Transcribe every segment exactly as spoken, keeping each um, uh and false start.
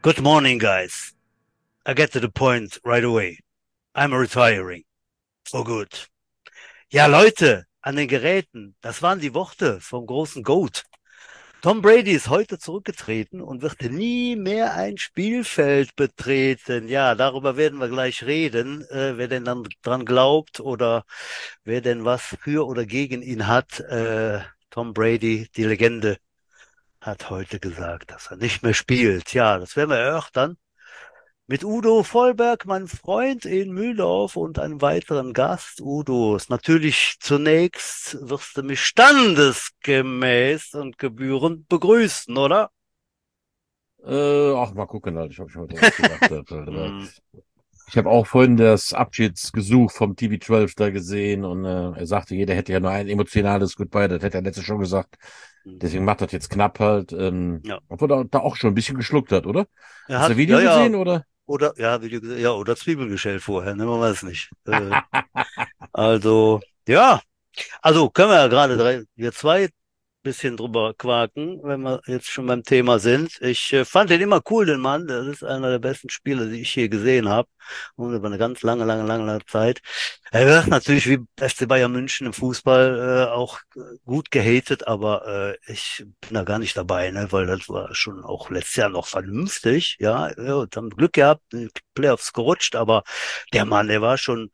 Good morning, guys. I get to the point right away. I'm retiring. For good. Ja, Leute, an den Geräten, das waren die Worte vom großen Goat. Tom Brady ist heute zurückgetreten und wird nie mehr ein Spielfeld betreten. Ja, darüber werden wir gleich reden, äh, wer denn dann dran glaubt oder wer denn was für oder gegen ihn hat. Äh, Tom Brady, die Legende, hat heute gesagt, dass er nicht mehr spielt. Ja, das werden wir erörtern. Mit Udo Vollberg, mein Freund in Mühldorf und einem weiteren Gast. Udo, ist natürlich zunächst wirst du mich standesgemäß und gebührend begrüßen, oder? Äh, ach, mal gucken, halt. Ich habe schon was gedacht. Hm, Ich habe auch vorhin das Abschiedsgesuch vom T V zwölf da gesehen und äh, er sagte, jeder hätte ja nur ein emotionales Goodbye, das hätte er letztes schon gesagt. hm. Deswegen macht das jetzt knapp halt. Ähm, Ja. obwohl er da auch schon ein bisschen geschluckt hat, oder? Er Hast du hat, das ja, Video ja, gesehen, oder? oder, ja, wie du gesagt, ja, oder Zwiebelgeschält vorher, ne, man weiß nicht. Äh, also, ja, also können wir ja gerade drei, wir zwei bisschen drüber quaken, wenn wir jetzt schon beim Thema sind. Ich äh, fand den immer cool, den Mann. Das ist einer der besten Spieler, die ich je gesehen habe. Und über eine ganz lange, lange, lange, lange Zeit. Er wird natürlich wie F C Bayern München im Fußball äh, auch äh, gut gehatet, aber äh, ich bin da gar nicht dabei, ne, weil das war schon auch letztes Jahr noch vernünftig. Ja, ja, und haben Glück gehabt, in die Playoffs gerutscht, aber der Mann, der war schon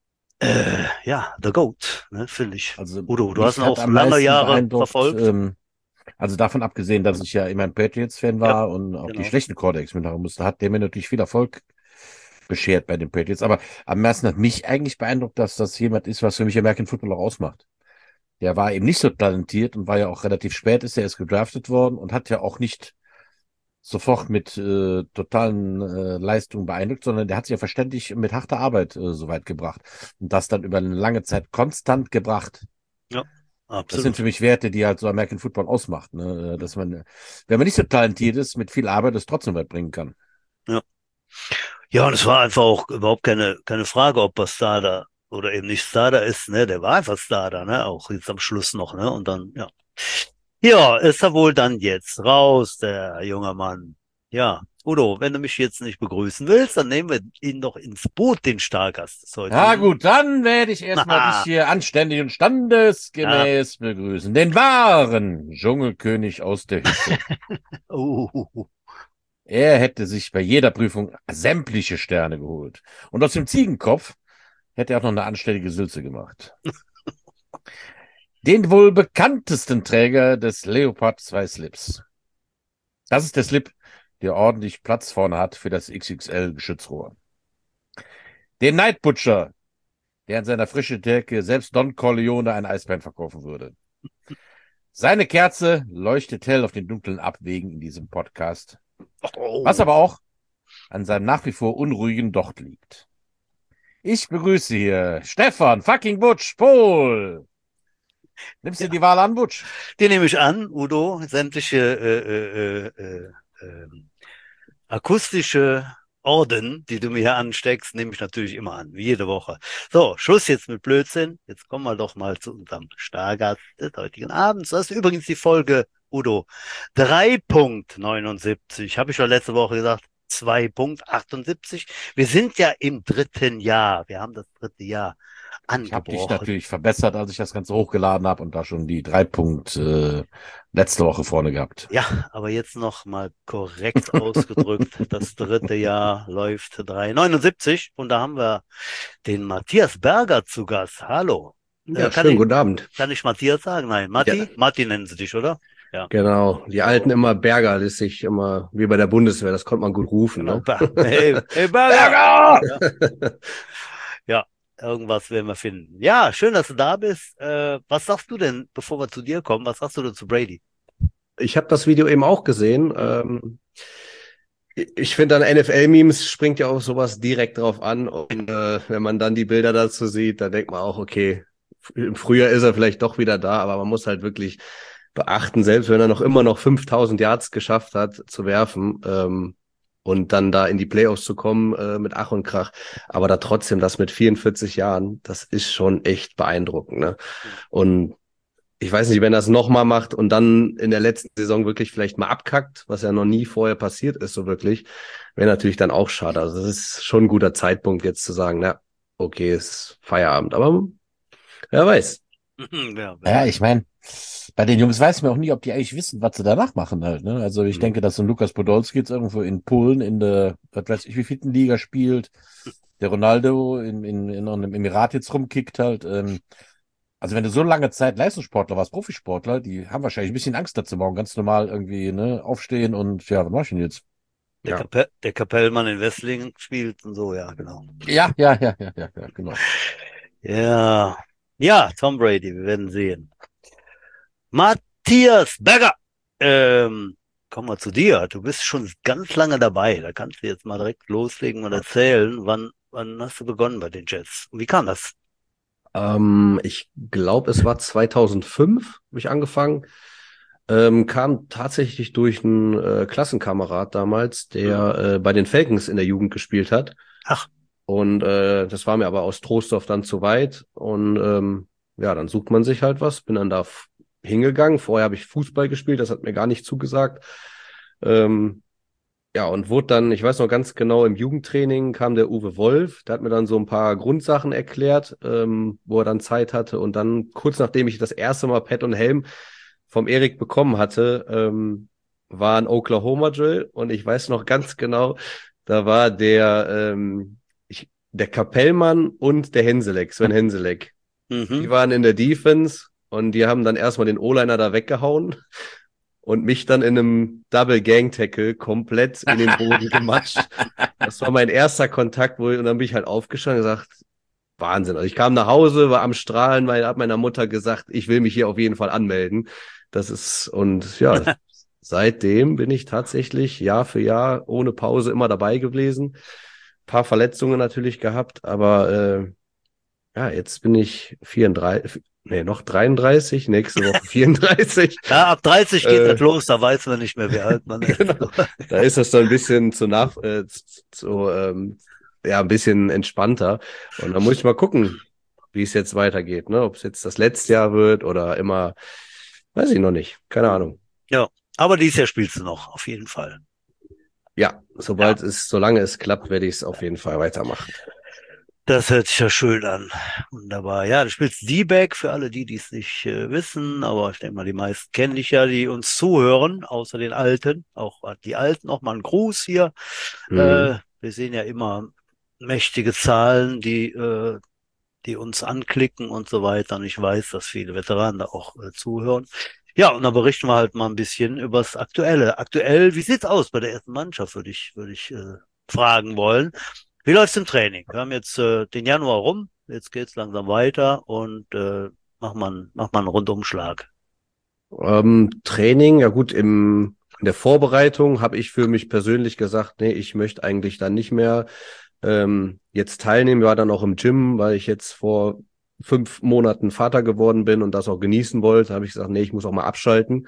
äh, ja, the GOAT, ne, finde ich. Also Udo, du hast ihn mich hat auch am lange meisten Jahre beeindruckt, verfolgt. ähm, also davon abgesehen, dass ich ja immer ein Patriots-Fan Ja, war und auch die genau. schlechten Quarterbacks mitmachen musste, hat der mir natürlich viel Erfolg beschert bei den Patriots. Aber am meisten hat mich eigentlich beeindruckt, dass das jemand ist, was für mich American Football auch ausmacht. Der war eben nicht so talentiert und war ja auch relativ spät, ist er erst gedraftet worden und hat ja auch nicht sofort mit äh, totalen äh, Leistungen beeindruckt, sondern der hat sich ja verständlich mit harter Arbeit äh, so weit gebracht und das dann über eine lange Zeit konstant gebracht. Ja, Das sind für absolut. mich Werte, die halt so American Football ausmacht, ne? Dass man, wenn man nicht so talentiert ist, mit viel Arbeit es trotzdem weit bringen kann. Ja. Ja, und es war einfach auch überhaupt keine, keine Frage, ob er Star da oder eben nicht Star da ist, ne? Der war einfach Star da, ne? Auch jetzt am Schluss noch, ne? Und dann, ja. Ja, ist er wohl dann jetzt raus, der junge Mann. Ja. Udo, wenn du mich jetzt nicht begrüßen willst, dann nehmen wir ihn doch ins Boot, den Stargast des Ja heutigen. gut, dann werde ich erstmal dich Haha. hier anständig und Ja. standesgemäß begrüßen. Den wahren Dschungelkönig aus der Hütte. Uh, Er hätte sich bei jeder Prüfung sämtliche Sterne geholt. Und aus dem Ziegenkopf hätte er auch noch eine anständige Sülze gemacht. Den wohl bekanntesten Träger des Leopard zwei Slips. Das ist der Slip, der ordentlich Platz vorne hat für das X X L-Geschützrohr. Den Night Butcher, der in seiner frischen Decke selbst Don Corleone ein Eisbein verkaufen würde. Seine Kerze leuchtet hell auf den dunklen Abwegen in diesem Podcast, was oh. aber auch an seinem nach wie vor unruhigen Docht liegt. Ich begrüße hier Stefan fucking Butch Pohl. Nimmst du Ja, die Wahl an, Butch? den nehme ich an, Udo. Sämtliche äh, äh, äh, äh, akustische Orden, die du mir hier ansteckst, nehme ich natürlich immer an, wie jede Woche. So, Schluss jetzt mit Blödsinn. Jetzt kommen wir doch mal zu unserem Stargast des heutigen Abends. Das ist übrigens die Folge, Udo, drei Punkt neunundsiebzig. Habe ich schon letzte Woche gesagt, zwei Punkt achtundsiebzig. Wir sind ja im dritten Jahr. Wir haben das dritte Jahr Ich habe dich angebrochen. natürlich verbessert, als ich das Ganze hochgeladen habe und da schon die drei Punkt äh, letzte Woche vorne gehabt. Ja, aber jetzt noch mal korrekt ausgedrückt. Das dritte Jahr läuft drei Komma neunundsiebzig und da haben wir den Matthias Berger zu Gast. Hallo. Äh, Ja, kann schönen ich, guten Abend. kann ich Matthias sagen? Nein, Ja, Matti? Matti nennen sie dich, oder? Ja. genau. Die alten So, immer Berger, das sich immer wie bei der Bundeswehr, das konnte man gut rufen, genau. ne? Ber hey, hey Berger! Berger! Ja, ja, irgendwas werden wir finden. Ja, schön, dass du da bist. Äh, was sagst du denn, bevor wir zu dir kommen, was sagst du denn zu Brady? Ich habe das Video eben auch gesehen. Hm? Ähm, ich finde an N F L-Memes springt ja auch sowas direkt drauf an. Und äh, wenn man dann die Bilder dazu sieht, dann denkt man auch, okay, im Frühjahr ist er vielleicht doch wieder da, aber man muss halt wirklich beachten, selbst wenn er noch immer noch fünftausend Yards geschafft hat zu werfen, ähm, und dann da in die Playoffs zu kommen äh, mit Ach und Krach, aber da trotzdem das mit vierundvierzig Jahren, das ist schon echt beeindruckend, ne? Hm. Und ich weiß nicht, wenn er es nochmal macht und dann in der letzten Saison wirklich vielleicht mal abkackt, was ja noch nie vorher passiert ist, so wirklich, wäre natürlich dann auch schade. Also das ist schon ein guter Zeitpunkt jetzt zu sagen, na, okay, ist Feierabend. Aber wer weiß. Ja, wer Ja, weiß. ich meine, bei den Jungs weiß man auch nie, ob die eigentlich wissen, was sie danach machen halt. Ne? Also ich Mhm. denke, dass so ein Lukas Podolski jetzt irgendwo in Polen in der, was weiß ich, wie vierten Liga spielt, der Ronaldo in, in, in einem Emirat jetzt rumkickt halt. Ähm, also wenn du so lange Zeit Leistungssportler warst, Profisportler, die haben wahrscheinlich ein bisschen Angst dazu, morgen ganz normal irgendwie ne, aufstehen und ja, was mach ich denn jetzt? Der, Ja. Kapell, der Kapellmann in Wesslingen spielt und so, ja, genau. Ja, ja, ja, ja, ja, ja, genau. Ja, ja, Tom Brady, wir werden sehen. Matthias Berger, ähm, kommen wir zu dir. Du bist schon ganz lange dabei. Da kannst du jetzt mal direkt loslegen und erzählen, wann, wann hast du begonnen bei den Jets? Und wie kam das? Ähm, ich glaube, es war zweitausendfünf, habe ich angefangen. Ähm, kam tatsächlich durch einen äh, Klassenkamerad damals, Hm? der äh, bei den Falcons in der Jugend gespielt hat. Ach, Und äh, das war mir aber aus Troisdorf dann zu weit. Und ähm, ja, dann sucht man sich halt was. Bin dann da f- hingegangen. Vorher habe ich Fußball gespielt, das hat mir gar nicht zugesagt. Ähm, ja, und wurde dann, ich weiß noch ganz genau, im Jugendtraining kam der Uwe Wolf, der hat mir dann so ein paar Grundsachen erklärt, ähm, wo er dann Zeit hatte. Und dann, kurz nachdem ich das erste Mal Pad und Helm vom Erik bekommen hatte, ähm, war ein Oklahoma Drill. Und ich weiß noch ganz genau, da war der, ähm, ich, der Kapellmann und der Henseleck, Sven Henseleck. Die mhm. waren in der Defense und die haben dann erstmal den O-Liner da weggehauen und mich dann in einem Double Gang Tackle komplett in den Boden gematscht. Das war mein erster Kontakt, wo ich, und dann bin ich halt aufgestanden und gesagt, Wahnsinn. Also ich kam nach Hause, war am Strahlen, weil habe meiner Mutter gesagt, ich will mich hier auf jeden Fall anmelden. Das ist, und ja, seitdem bin ich tatsächlich Jahr für Jahr ohne Pause immer dabei gewesen. Paar Verletzungen natürlich gehabt, aber äh, ja, jetzt bin ich vierunddreißig, nee, noch dreiunddreißig, nächste Woche vierunddreißig. Ja, ab dreißig geht das Äh, los, da weiß man nicht mehr, wie alt man ist. genau. Da ist das so ein bisschen zu nach, äh, zu, ähm, ja, ein bisschen entspannter. Und dann muss ich mal gucken, wie es jetzt weitergeht, ne? Ob es jetzt das letzte Jahr wird oder immer, weiß ich noch nicht. Keine Ahnung. Ja, aber dieses Jahr spielst du noch, auf jeden Fall. Ja, Ja, sobald es, solange es klappt, werde ich es auf jeden Fall weitermachen. das hört sich ja schön an. Wunderbar. Ja, du spielst D-Back für alle die, die es nicht äh, wissen, aber ich denke mal, die meisten kennen dich ja, die uns zuhören, außer den Alten. Auch an die Alten noch mal einen Gruß hier. Mhm. Äh, wir sehen ja immer mächtige Zahlen, die, äh, die uns anklicken und so weiter. Und ich weiß, dass viele Veteranen da auch äh, zuhören. Ja, und dann berichten wir halt mal ein bisschen über das Aktuelle. Aktuell, wie sieht's aus bei der ersten Mannschaft, würde ich, würde ich äh, fragen wollen. Wie läuft's im Training? Wir haben jetzt äh, den Januar rum, jetzt geht's langsam weiter und äh, mach mal, mach mal einen Rundumschlag. Ähm, Training, ja gut, im, in der Vorbereitung habe ich für mich persönlich gesagt, nee, ich möchte eigentlich dann nicht mehr ähm, jetzt teilnehmen. War dann auch im Gym, weil ich jetzt vor fünf Monaten Vater geworden bin und das auch genießen wollte. Habe ich gesagt, nee, ich muss auch mal abschalten.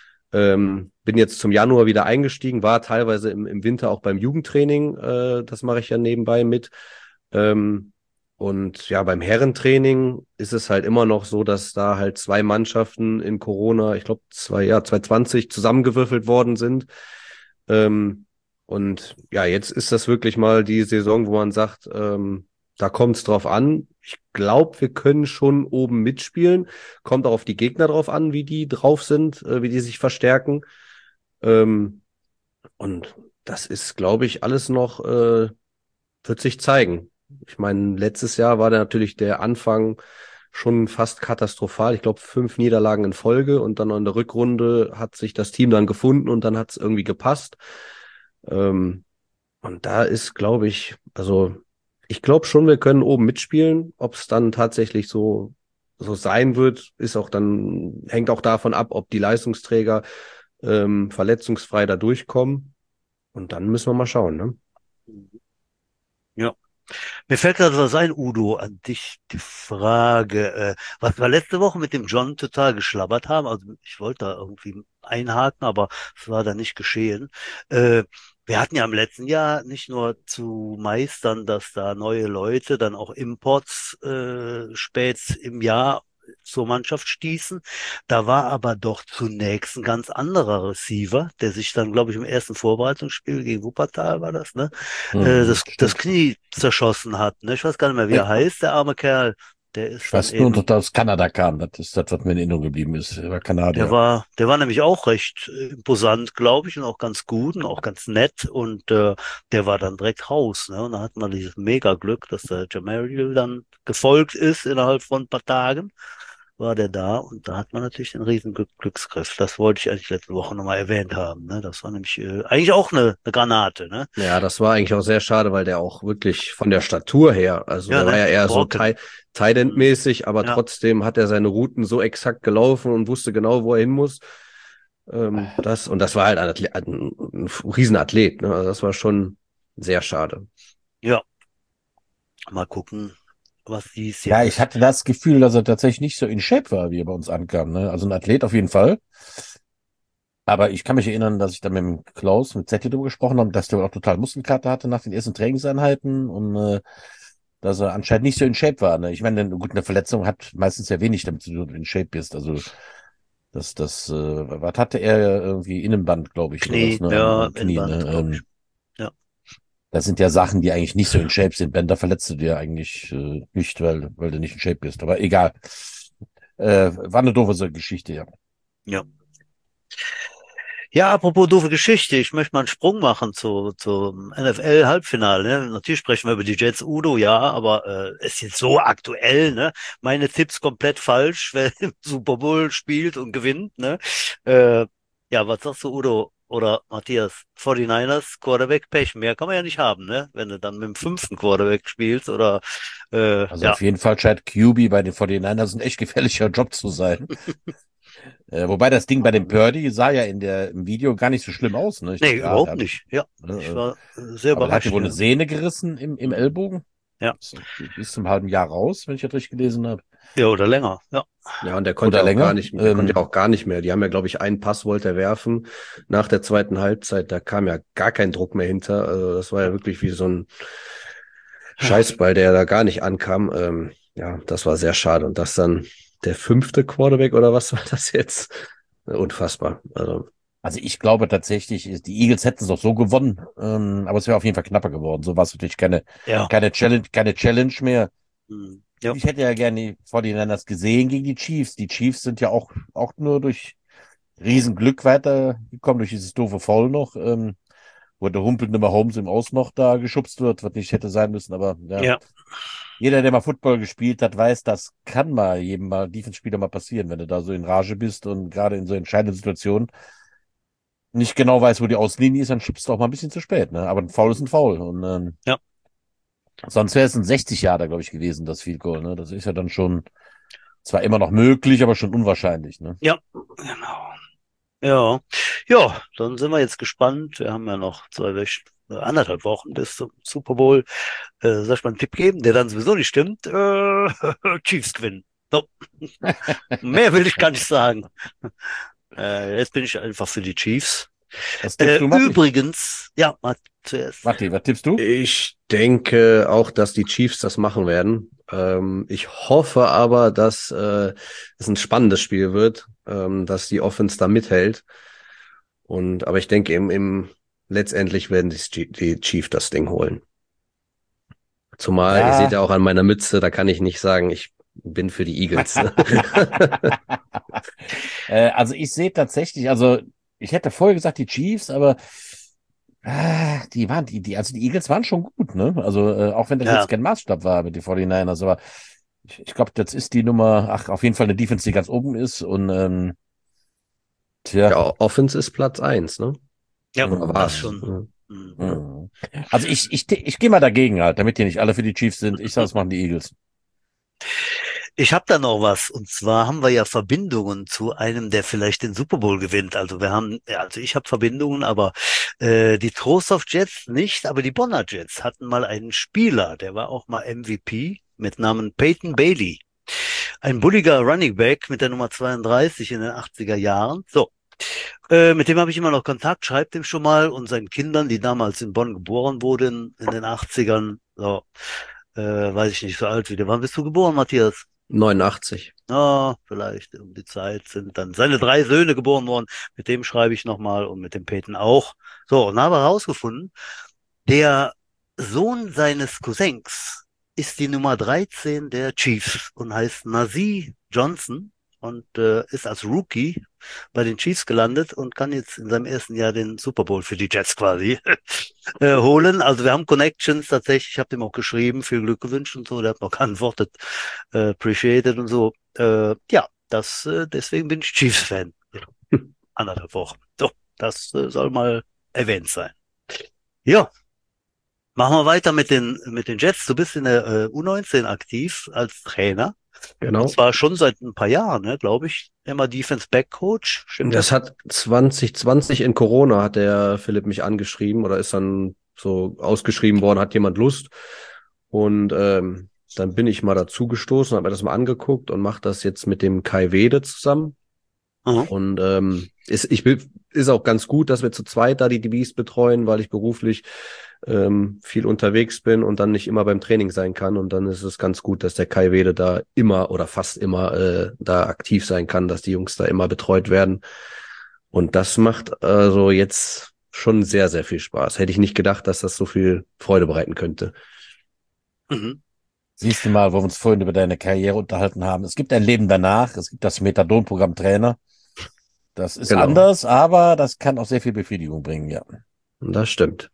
Ähm, bin jetzt zum Januar wieder eingestiegen, war teilweise im, im Winter auch beim Jugendtraining. Äh, das mache ich ja nebenbei mit. Ähm, und ja, beim Herrentraining ist es halt immer noch so, dass da halt zwei Mannschaften in Corona, ich glaube, zwei, ja, zwanzig zwanzig zusammengewürfelt worden sind. Ähm, und ja, jetzt ist das wirklich mal die Saison, wo man sagt, ähm, da kommt es drauf an. Ich glaube, wir können schon oben mitspielen. Kommt auch auf die Gegner drauf an, wie die drauf sind, äh, wie die sich verstärken. Ähm, und das ist, glaube ich, alles noch, äh, wird sich zeigen. Ich meine, letztes Jahr war da natürlich der Anfang schon fast katastrophal. Ich glaube, fünf Niederlagen in Folge und dann in der Rückrunde hat sich das Team dann gefunden und dann hat es irgendwie gepasst. Ähm, und da ist, glaube ich, also ich glaube schon, wir können oben mitspielen. Ob es dann tatsächlich so, so sein wird, ist auch dann, hängt auch davon ab, ob die Leistungsträger ähm, verletzungsfrei da durchkommen. Und dann müssen wir mal schauen, ne? Ja. Mir fällt gerade was ein, Udo, an dich die Frage, äh, was wir letzte Woche mit dem John total geschlabbert haben, also ich wollte da irgendwie einhaken, aber es war da nicht geschehen. Äh, wir hatten ja im letzten Jahr nicht nur zu meistern, dass da neue Leute dann auch Imports äh, spät im Jahr zur Mannschaft stießen. Da war aber doch zunächst ein ganz anderer Receiver, der sich dann, glaube ich, im ersten Vorbereitungsspiel gegen Wuppertal war das, ne, äh, Mhm, das, das stimmt. Knie zerschossen hat. Ne? Ich weiß gar nicht mehr, wie er Nee, heißt, der arme Kerl. Der ich ist dann weiß nur, dass eben er aus Kanada kam. Das ist das, was mir in Erinnerung geblieben ist. Er war Der Kanadier. war, der war nämlich auch recht äh, imposant, glaube ich, und auch ganz gut und auch ganz nett. Und äh, der war dann direkt raus. Ne? Und da hat man dieses Mega-Glück, dass der Jamariel dann gefolgt ist innerhalb von ein paar Tagen. War der da und da hat man natürlich den riesen Glück Glücksgriff. Das wollte ich eigentlich letzte Woche nochmal erwähnt haben. Ne? Das war nämlich äh, eigentlich auch eine, eine Granate. Ne? Ja, das war eigentlich auch sehr schade, weil der auch wirklich von der Statur her, also Ja, der war ne? ja eher so Borken. Ti- Tight End Mhm. mäßig, aber Ja, trotzdem hat er seine Routen so exakt gelaufen und wusste genau, wo er hin muss. Ähm, das, und das war halt ein, Athlet, ein, ein Riesenathlet, ne? Also das war schon sehr schade. ja. Mal gucken, was dies Ja, Jahr ich ist. hatte das Gefühl, dass er tatsächlich nicht so in Shape war, wie er bei uns ankam. Ne? Also ein Athlet auf jeden Fall. Aber ich kann mich erinnern, dass ich da mit dem Klaus, mit Zetti drüber gesprochen habe, dass der auch total Muskelkater hatte nach den ersten Trainingseinheiten und äh, dass er anscheinend nicht so in Shape war. Ne? Ich meine, gut, eine Verletzung hat meistens ja wenig damit zu tun, ob du in Shape bist. Also das, das, äh, was hatte er irgendwie Innenband, glaube ich, oder was, Knie, ne, am, ja, am Knie, Innenband, ne? glaube ich. Ähm, Ja. das sind ja Sachen, die eigentlich nicht so in Shape sind. Ben, da verletzt du dir eigentlich äh, nicht, weil, weil du nicht in Shape bist. Aber egal. Äh, war eine doofe so Geschichte, ja. Ja. Ja, apropos doofe Geschichte, ich möchte mal einen Sprung machen zu, zum N F L-Halbfinale. Ne? Natürlich sprechen wir über die Jets Udo, ja, aber äh, ist jetzt so aktuell, ne? Meine Tipps komplett falsch, wer im Super Bowl spielt und gewinnt, ne? Äh, ja, was sagst du, Udo oder Matthias? forty-niners, Quarterback, Pech, mehr kann man ja nicht haben, ne? Wenn du dann mit dem fünften Quarterback spielst oder äh, Also ja, auf jeden Fall scheint Q B bei den forty-niners ein echt gefährlicher Job zu sein. Äh, wobei das Ding bei dem Purdy sah ja in der, im Video gar nicht so schlimm aus. Ne? Ich nee, dachte, ja, der überhaupt hat, nicht. Ja, ich ne, war äh, äh, sehr aber der hat ja überrascht, wohl eine ja. Sehne gerissen im, im Mhm. Ellbogen. Ja, Bis, bis zum halben Jahr raus, wenn ich das richtig gelesen habe. ja, oder länger, ja. Ja, und der konnte Oder ja auch gar länger. nicht, der konnte ja Ähm, auch gar nicht mehr. Die haben ja, glaube ich, einen Pass wollte er werfen nach der zweiten Halbzeit. Da kam ja gar kein Druck mehr hinter. Also das war ja wirklich wie so ein Scheißball, der da gar nicht ankam. Ähm, ja, das war sehr schade. Und das dann der fünfte Quarterback oder was war das jetzt? Unfassbar. Also, also ich glaube tatsächlich, ist- die Eagles hätten es auch so gewonnen, ähm, aber es wäre auf jeden Fall knapper geworden. So war es natürlich keine, Ja. keine Challenge, keine Challenge mehr. Mhm. Und Ja, ich hätte ja gerne die forty-niners gesehen gegen die Chiefs. Die Chiefs sind ja auch, auch nur durch Riesenglück weitergekommen, durch dieses doofe Foul noch, ähm, wo der humpelnde Mahomes im Aus noch da geschubst wird, was nicht hätte sein müssen. Aber ja, ja, jeder, der mal Football gespielt hat, weiß, das kann mal jedem mal Defense-Spieler mal passieren, wenn du da so in Rage bist und gerade in so entscheidenden Situationen nicht genau weißt, wo die Auslinie ist, dann schubst du auch mal ein bisschen zu spät. Ne? Aber ein Foul ist ein Foul. Und ähm, ja, sonst wäre es ein sechzig Jahre, glaube ich, gewesen, das Field Goal. Ne? Das ist ja dann schon zwar immer noch möglich, aber schon unwahrscheinlich. Ne? ja, genau. Ja, ja, dann sind wir jetzt gespannt. Wir haben ja noch zwei Wochen, äh, anderthalb Wochen bis zum Super Bowl. Äh, soll ich mal einen Tipp geben, der dann sowieso nicht stimmt? Äh, Chiefs gewinnen. So, mehr will ich gar nicht sagen. Äh, jetzt bin ich einfach für die Chiefs. Was tippst Äh, du, Matti? übrigens, ja, mal zuerst. Matti, was tippst du? ich denke auch, dass die Chiefs das machen werden. Ähm, ich hoffe aber, dass äh, es ein spannendes Spiel wird, ähm, dass die Offense da mithält. Und aber ich denke, im, im letztendlich werden die, Chi- die Chiefs das Ding holen. Zumal, ihr seht Ja. ja auch an meiner Mütze, da kann ich nicht sagen, ich bin für die Eagles. Ne? Äh, also ich sehe tatsächlich, also ich hätte vorher gesagt die Chiefs, aber ah, die waren, die, die, also die Eagles waren schon gut, ne? Also äh, auch wenn das jetzt Ja, kein Maßstab war mit den forty-niners, aber ich, ich glaube, das ist die Nummer, ach, auf jeden Fall eine Defense, die ganz oben ist und ähm, tja, Ja, Offense ist Platz eins, ne? ja, Oder das war's? schon. Ja. Mhm. mhm. Also ich, ich, ich gehe mal dagegen halt, damit die nicht alle für die Chiefs sind. Ich sage, es machen die Eagles. Ich habe da noch was. Und zwar haben wir ja Verbindungen zu einem, der vielleicht den Super Bowl gewinnt. Also wir haben, ja, also ich habe Verbindungen, aber äh, die Trostorf Jets nicht, aber die Bonner Jets hatten mal einen Spieler, der war auch mal M V P mit Namen Peyton Bailey. Ein bulliger Running Back mit der Nummer zweiunddreißig in den achtziger Jahren. So, äh, mit dem habe ich immer noch Kontakt, schreibt ihm schon mal und seinen Kindern, die damals in Bonn geboren wurden in den achtzigern. So, äh, weiß ich nicht, so alt wie der. Wann bist du geboren, Matthias? neunundachtzig. Ja, vielleicht um die Zeit sind dann seine drei Söhne geboren worden. Mit dem schreibe ich nochmal und mit dem Peyton auch. So, und habe herausgefunden, der Sohn seines Cousins ist die Nummer dreizehn der Chiefs und heißt Nazeeh Johnson und äh, ist als Rookie bei den Chiefs gelandet und kann jetzt in seinem ersten Jahr den Super Bowl für die Jets quasi äh, holen. Also wir haben Connections tatsächlich. Ich habe dem auch geschrieben, viel Glück gewünscht und so. Der hat noch geantwortet, äh, appreciated und so. Äh, ja, das äh, deswegen bin ich Chiefs-Fan. Ja, anderthalb Wochen. So, das äh, soll mal erwähnt sein. Ja. Machen wir weiter mit den, mit den Jets. Du bist in der äh, U neunzehn aktiv als Trainer. Und Genau. zwar schon seit ein paar Jahren, ne, glaube ich. Immer Defense Back Coach. Stimmt das? Das hat zwanzig zwanzig in Corona hat der Philipp mich angeschrieben oder ist dann so ausgeschrieben worden, hat jemand Lust? Und ähm, dann bin ich mal dazu gestoßen, habe mir das mal angeguckt und mache das jetzt mit dem Kai Wede zusammen. Mhm. Und ähm, ist, ich will, ist auch ganz gut, dass wir zu zweit da die D Bs betreuen, weil ich beruflich ähm, viel unterwegs bin und dann nicht immer beim Training sein kann. Und dann ist es ganz gut, dass der Kai Wede da immer oder fast immer äh, da aktiv sein kann, dass die Jungs da immer betreut werden. Und das macht also jetzt schon sehr, sehr viel Spaß. Hätte ich nicht gedacht, dass das so viel Freude bereiten könnte. Mhm. Siehst du mal, wo wir uns vorhin über deine Karriere unterhalten haben. Es gibt ein Leben danach. Es gibt das Methadon-Programm Trainer. Das ist Genau. anders, aber das kann auch sehr viel Befriedigung bringen, ja. Und das stimmt.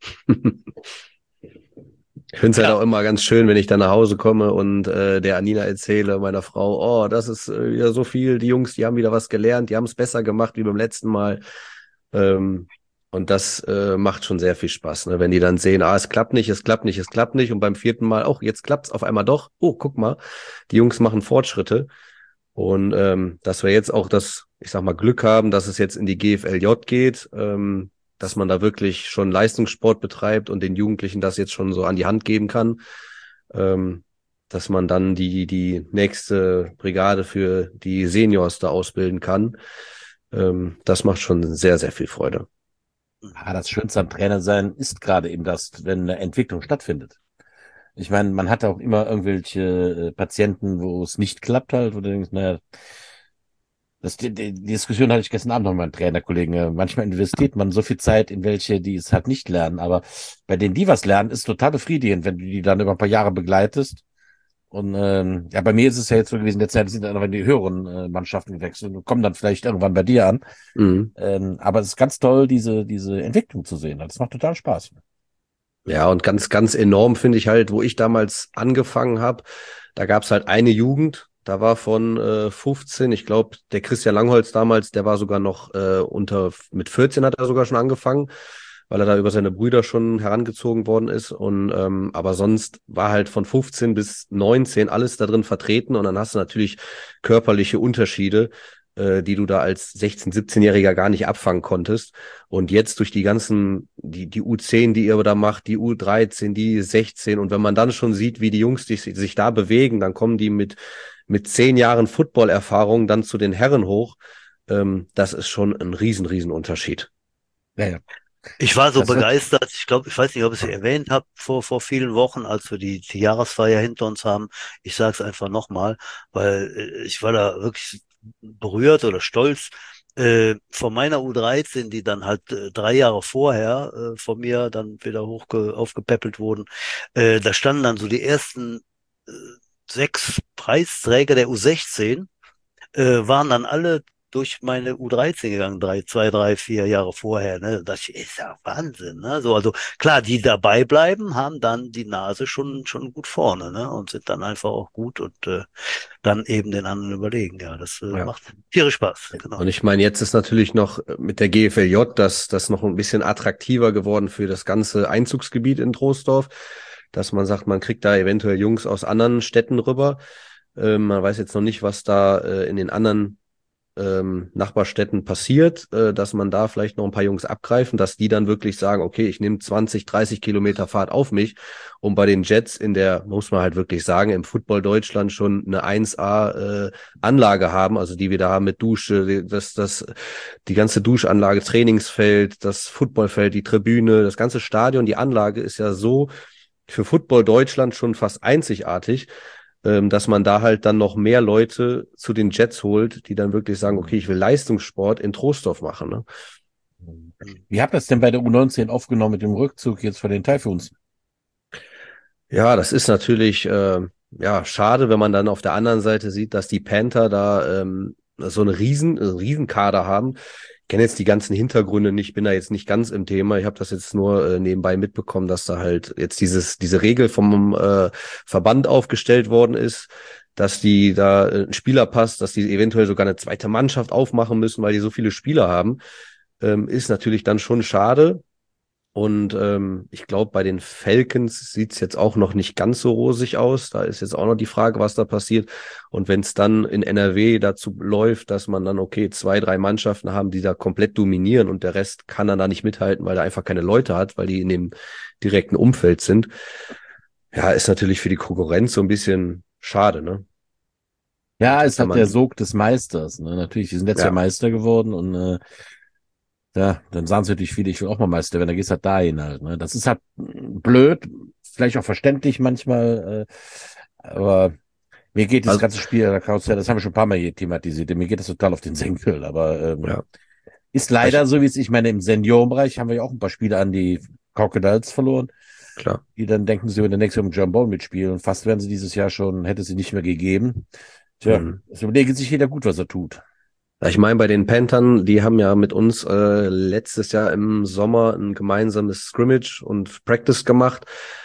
Ich finde es halt Ja. auch immer ganz schön, wenn ich dann nach Hause komme und äh, der Anina erzähle, meiner Frau, oh, das ist äh, wieder so viel, die Jungs, die haben wieder was gelernt, die haben es besser gemacht wie beim letzten Mal. Ähm, und das äh, macht schon sehr viel Spaß, ne? Wenn die dann sehen, ah, es klappt nicht, es klappt nicht, es klappt nicht und beim vierten Mal, oh, jetzt klappt's auf einmal doch. Oh, guck mal, die Jungs machen Fortschritte. Und ähm, dass wir jetzt auch das, ich sag mal, Glück haben, dass es jetzt in die G F L J geht, ähm, dass man da wirklich schon Leistungssport betreibt und den Jugendlichen das jetzt schon so an die Hand geben kann, ähm, dass man dann die die nächste Brigade für die Seniors da ausbilden kann. Ähm, das macht schon sehr, sehr viel Freude. Ah, das Schönste am Trainer sein ist gerade eben das, wenn eine Entwicklung stattfindet. Ich meine, man hat auch immer irgendwelche äh, Patienten, wo es nicht klappt halt, wo du denkst, naja, das, die, die Diskussion hatte ich gestern Abend noch mit meinem Trainerkollegen. Äh, Manchmal investiert man so viel Zeit in welche, die es halt nicht lernen, aber bei denen, die was lernen, ist total befriedigend, wenn du die dann über ein paar Jahre begleitest. Und ähm, ja, bei mir ist es ja jetzt so gewesen, derzeit sind dann aber in die höheren äh, Mannschaften gewechselt und kommen dann vielleicht irgendwann bei dir an. Mhm. Ähm, aber es ist ganz toll, diese, diese Entwicklung zu sehen. Das macht total Spaß. Ja, und ganz, ganz enorm finde ich halt, wo ich damals angefangen habe, da gab's halt eine Jugend, da war von äh, fünfzehn, ich glaube, der Christian Langholz damals, der war sogar noch äh, unter, mit vierzehn hat er sogar schon angefangen, weil er da über seine Brüder schon herangezogen worden ist. Und ähm, aber sonst war halt von fünfzehn bis neunzehn alles da drin vertreten und dann hast du natürlich körperliche Unterschiede, äh, die du da als sechzehn-, siebzehn-Jähriger gar nicht abfangen konntest. Und jetzt durch die ganzen, die, die U zehn, die ihr da macht, die U dreizehn, die sechzehn, und wenn man dann schon sieht, wie die Jungs die, sich da bewegen, dann kommen die mit, mit zehn Jahren Football-Erfahrung dann zu den Herren hoch. Ähm, das ist schon ein riesen, riesen Unterschied. Ja, ja. Ich war so Das wird, begeistert. Ich glaube, ich weiß nicht, ob ich es erwähnt habe vor, vor vielen Wochen, als wir die, die Jahresfeier hinter uns haben. Ich sage es einfach nochmal, weil äh, ich war da wirklich berührt oder stolz äh, von meiner U dreizehn, die dann halt äh, drei Jahre vorher äh, von mir dann wieder hochge aufgepäppelt wurden. Äh, da standen dann so die ersten äh, sechs Preisträger der U sechzehn, äh, waren dann alle durch meine U dreizehn gegangen, drei, zwei, drei, vier Jahre vorher. Ne? Das ist ja Wahnsinn. Ne? So, also klar, die dabei bleiben, haben dann die Nase schon schon gut vorne, ne? Und sind dann einfach auch gut und äh, dann eben den anderen überlegen. Ja, das äh, Ja. macht tierisch Spaß. Genau. Und ich meine, jetzt ist natürlich noch mit der G F L J das, das noch ein bisschen attraktiver geworden für das ganze Einzugsgebiet in Troisdorf, dass man sagt, man kriegt da eventuell Jungs aus anderen Städten rüber. Ähm, man weiß jetzt noch nicht, was da äh, in den anderen ähm, Nachbarstädten passiert, äh, dass man da vielleicht noch ein paar Jungs abgreifen, dass die dann wirklich sagen, okay, ich nehme zwanzig, dreißig Kilometer Fahrt auf mich, um bei den Jets in der, muss man halt wirklich sagen, im Football Deutschland schon eine eins A äh, Anlage haben, also die wir da haben mit Dusche, das, das, die ganze Duschanlage, Trainingsfeld, das Footballfeld, die Tribüne, das ganze Stadion, die Anlage ist ja so für Football Deutschland schon fast einzigartig, ähm, dass man da halt dann noch mehr Leute zu den Jets holt, die dann wirklich sagen, okay, ich will Leistungssport in Troisdorf machen. Ne? Wie habt ihr das denn bei der U neunzehn aufgenommen mit dem Rückzug jetzt von den Typhoons? Ja, das ist natürlich äh, ja schade, wenn man dann auf der anderen Seite sieht, dass die Panther da ähm, so eine riesen, einen Riesenkader haben. Ich kenne jetzt die ganzen Hintergründe nicht, bin da jetzt nicht ganz im Thema. Ich habe das jetzt nur äh, nebenbei mitbekommen, dass da halt jetzt dieses diese Regel vom äh, Verband aufgestellt worden ist, dass die da äh, ein Spieler passt, dass die eventuell sogar eine zweite Mannschaft aufmachen müssen, weil die so viele Spieler haben. Ähm, ist natürlich dann schon schade. Und ähm, ich glaube, bei den Falcons sieht's jetzt auch noch nicht ganz so rosig aus. Da ist jetzt auch noch die Frage, was da passiert. Und wenn es dann in N R W dazu läuft, dass man dann, okay, zwei, drei Mannschaften haben, die da komplett dominieren und der Rest kann dann da nicht mithalten, weil er einfach keine Leute hat, weil die in dem direkten Umfeld sind. Ja, ist natürlich für die Konkurrenz so ein bisschen schade, ne? Ja, Und es wenn hat der man, Sog des Meisters. Ne? Natürlich, die sind letztes Jahr ja, Meister geworden und äh, ja, dann sagen sie natürlich viele, ich will auch mal Meister werden, dann gehst du halt dahin halt. Ne? Das ist halt blöd, vielleicht auch verständlich manchmal, äh, aber mir geht das also, ganze Spiel, da kannst du ja, das haben wir schon ein paar Mal hier thematisiert, mir geht das total auf den Senkel, aber ähm, ja, ist ich, leider so, wie es, ich meine, im Seniorenbereich haben wir ja auch ein paar Spiele an die Crocodiles verloren, klar. die dann denken, sie würden der nächste Jahr im John Bowl mitspielen und fast wären sie dieses Jahr schon, hätte sie nicht mehr gegeben. Tja, Mhm. es überlegt sich jeder gut, was er tut. Ja, ich meine, bei den Panthern, die haben ja mit uns äh, letztes Jahr im Sommer ein gemeinsames Scrimmage und Practice gemacht.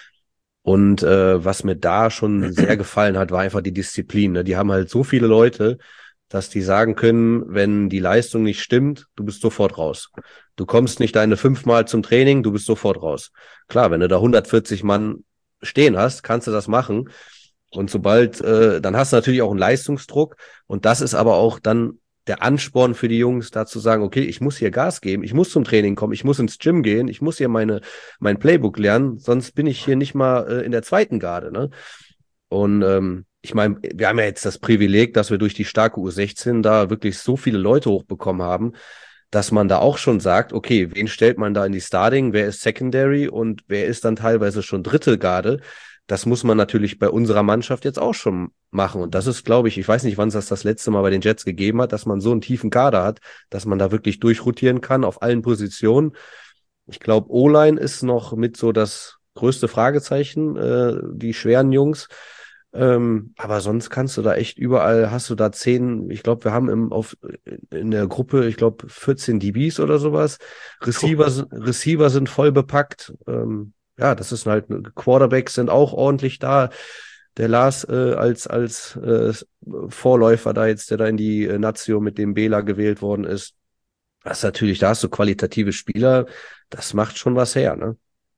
Und äh, was mir da schon sehr gefallen hat, war einfach die Disziplin. Ne? Die haben halt so viele Leute, dass die sagen können, wenn die Leistung nicht stimmt, du bist sofort raus. Du kommst nicht deine fünfmal zum Training, du bist sofort raus. Klar, wenn du da hundertvierzig Mann stehen hast, kannst du das machen. Und sobald, äh, dann hast du natürlich auch einen Leistungsdruck. Und das ist aber auch dann der Ansporn für die Jungs, da zu sagen, okay, ich muss hier Gas geben, ich muss zum Training kommen, ich muss ins Gym gehen, ich muss hier meine, mein Playbook lernen, sonst bin ich hier nicht mal äh, in der zweiten Garde, ne? Und ähm, ich meine, wir haben ja jetzt das Privileg, dass wir durch die starke U sechzehn da wirklich so viele Leute hochbekommen haben, dass man da auch schon sagt, okay, wen stellt man da in die Starting, wer ist Secondary und wer ist dann teilweise schon dritte Garde? Das muss man natürlich bei unserer Mannschaft jetzt auch schon machen. Und das ist, glaube ich, ich weiß nicht, wann es das das letzte Mal bei den Jets gegeben hat, dass man so einen tiefen Kader hat, dass man da wirklich durchrotieren kann auf allen Positionen. Ich glaube, O-Line ist noch mit so das größte Fragezeichen, äh, die schweren Jungs. Ähm, aber sonst kannst du da echt überall, hast du da zehn, ich glaube, wir haben im, auf, in der Gruppe, ich glaube, vierzehn D Bs oder sowas. Receiver, Receiver sind voll bepackt. Ähm, ja, das ist halt, Quarterbacks sind auch ordentlich da. Der Lars äh, als, als äh, Vorläufer da jetzt, der da in die äh, Nazio mit dem Bela gewählt worden ist. Das ist natürlich, da hast du qualitative Spieler, das macht schon was her, ne?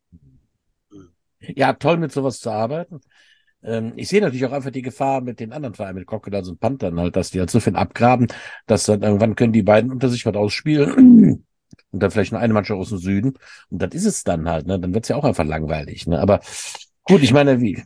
Ja, toll mit sowas zu arbeiten. Ähm, ich sehe natürlich auch einfach die Gefahr mit den anderen Vereinen, mit Crocodiles und Panthern halt, dass die halt so viel abgraben, dass dann irgendwann können die beiden unter sich was ausspielen und dann vielleicht nur eine Mannschaft aus dem Süden und das ist es dann halt, ne? Dann wird's ja auch einfach langweilig, ne? Aber gut, ich meine, wie?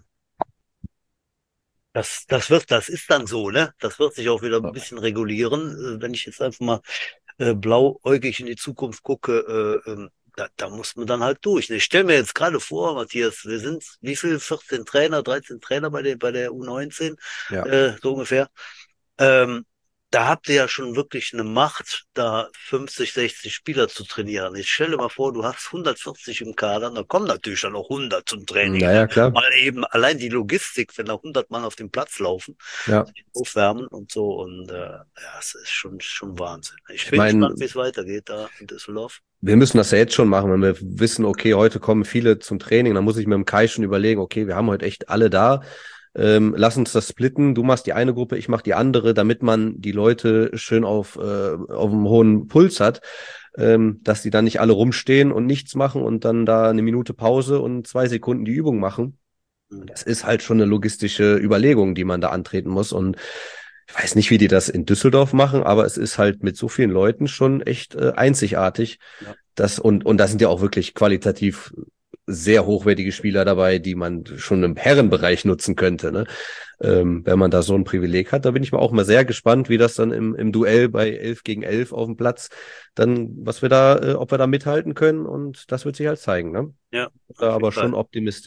Das, das wird, das ist dann so, ne? Das wird sich auch wieder ein bisschen regulieren. Äh, Wenn ich jetzt einfach mal äh, blauäugig in die Zukunft gucke, äh, ähm, da, da muss man dann halt durch. Ne? Ich stelle mir jetzt gerade vor, Matthias, wir sind wie viel? vierzehn Trainer, dreizehn Trainer bei der, bei der U neunzehn, Ja. äh, so ungefähr. Ähm, Da habt ihr ja schon wirklich eine Macht, da fünfzig, sechzig Spieler zu trainieren. Ich stelle mal vor, du hast hundertvierzig im Kader, da kommen natürlich dann auch hundert zum Training. Naja, Ne? klar. Mal eben allein die Logistik, wenn da hundert Mann auf dem Platz laufen, Ja. sich aufwärmen und so. Und äh, ja, es ist schon, schon Wahnsinn. Ich Ich bin gespannt, meine, wie es weitergeht da in Düsseldorf. wir müssen das ja jetzt schon machen, wenn wir wissen, okay, heute kommen viele zum Training, dann muss ich mir im Kai schon überlegen, okay, wir haben heute echt alle da. Ähm, lass uns das splitten. Du machst die eine Gruppe, ich mach die andere, damit man die Leute schön auf, äh, auf einem hohen Puls hat, ähm, dass die dann nicht alle rumstehen und nichts machen und dann da eine Minute Pause und zwei Sekunden die Übung machen. Das ist halt schon eine logistische Überlegung, die man da antreten muss. Und ich weiß nicht, wie die das in Düsseldorf machen, aber es ist halt mit so vielen Leuten schon echt äh, einzigartig. Ja. Das, und, und da sind ja auch wirklich qualitativ sehr hochwertige Spieler dabei, die man schon im Herrenbereich nutzen könnte, ne? Ähm, wenn man da so ein Privileg hat. Da bin ich mal auch mal sehr gespannt, wie das dann im, im Duell bei elf gegen elf auf dem Platz dann, was wir da, äh, ob wir da mithalten können. Und das wird sich halt zeigen, ne? Ja, Da auf jeden aber Fall. schon optimistisch.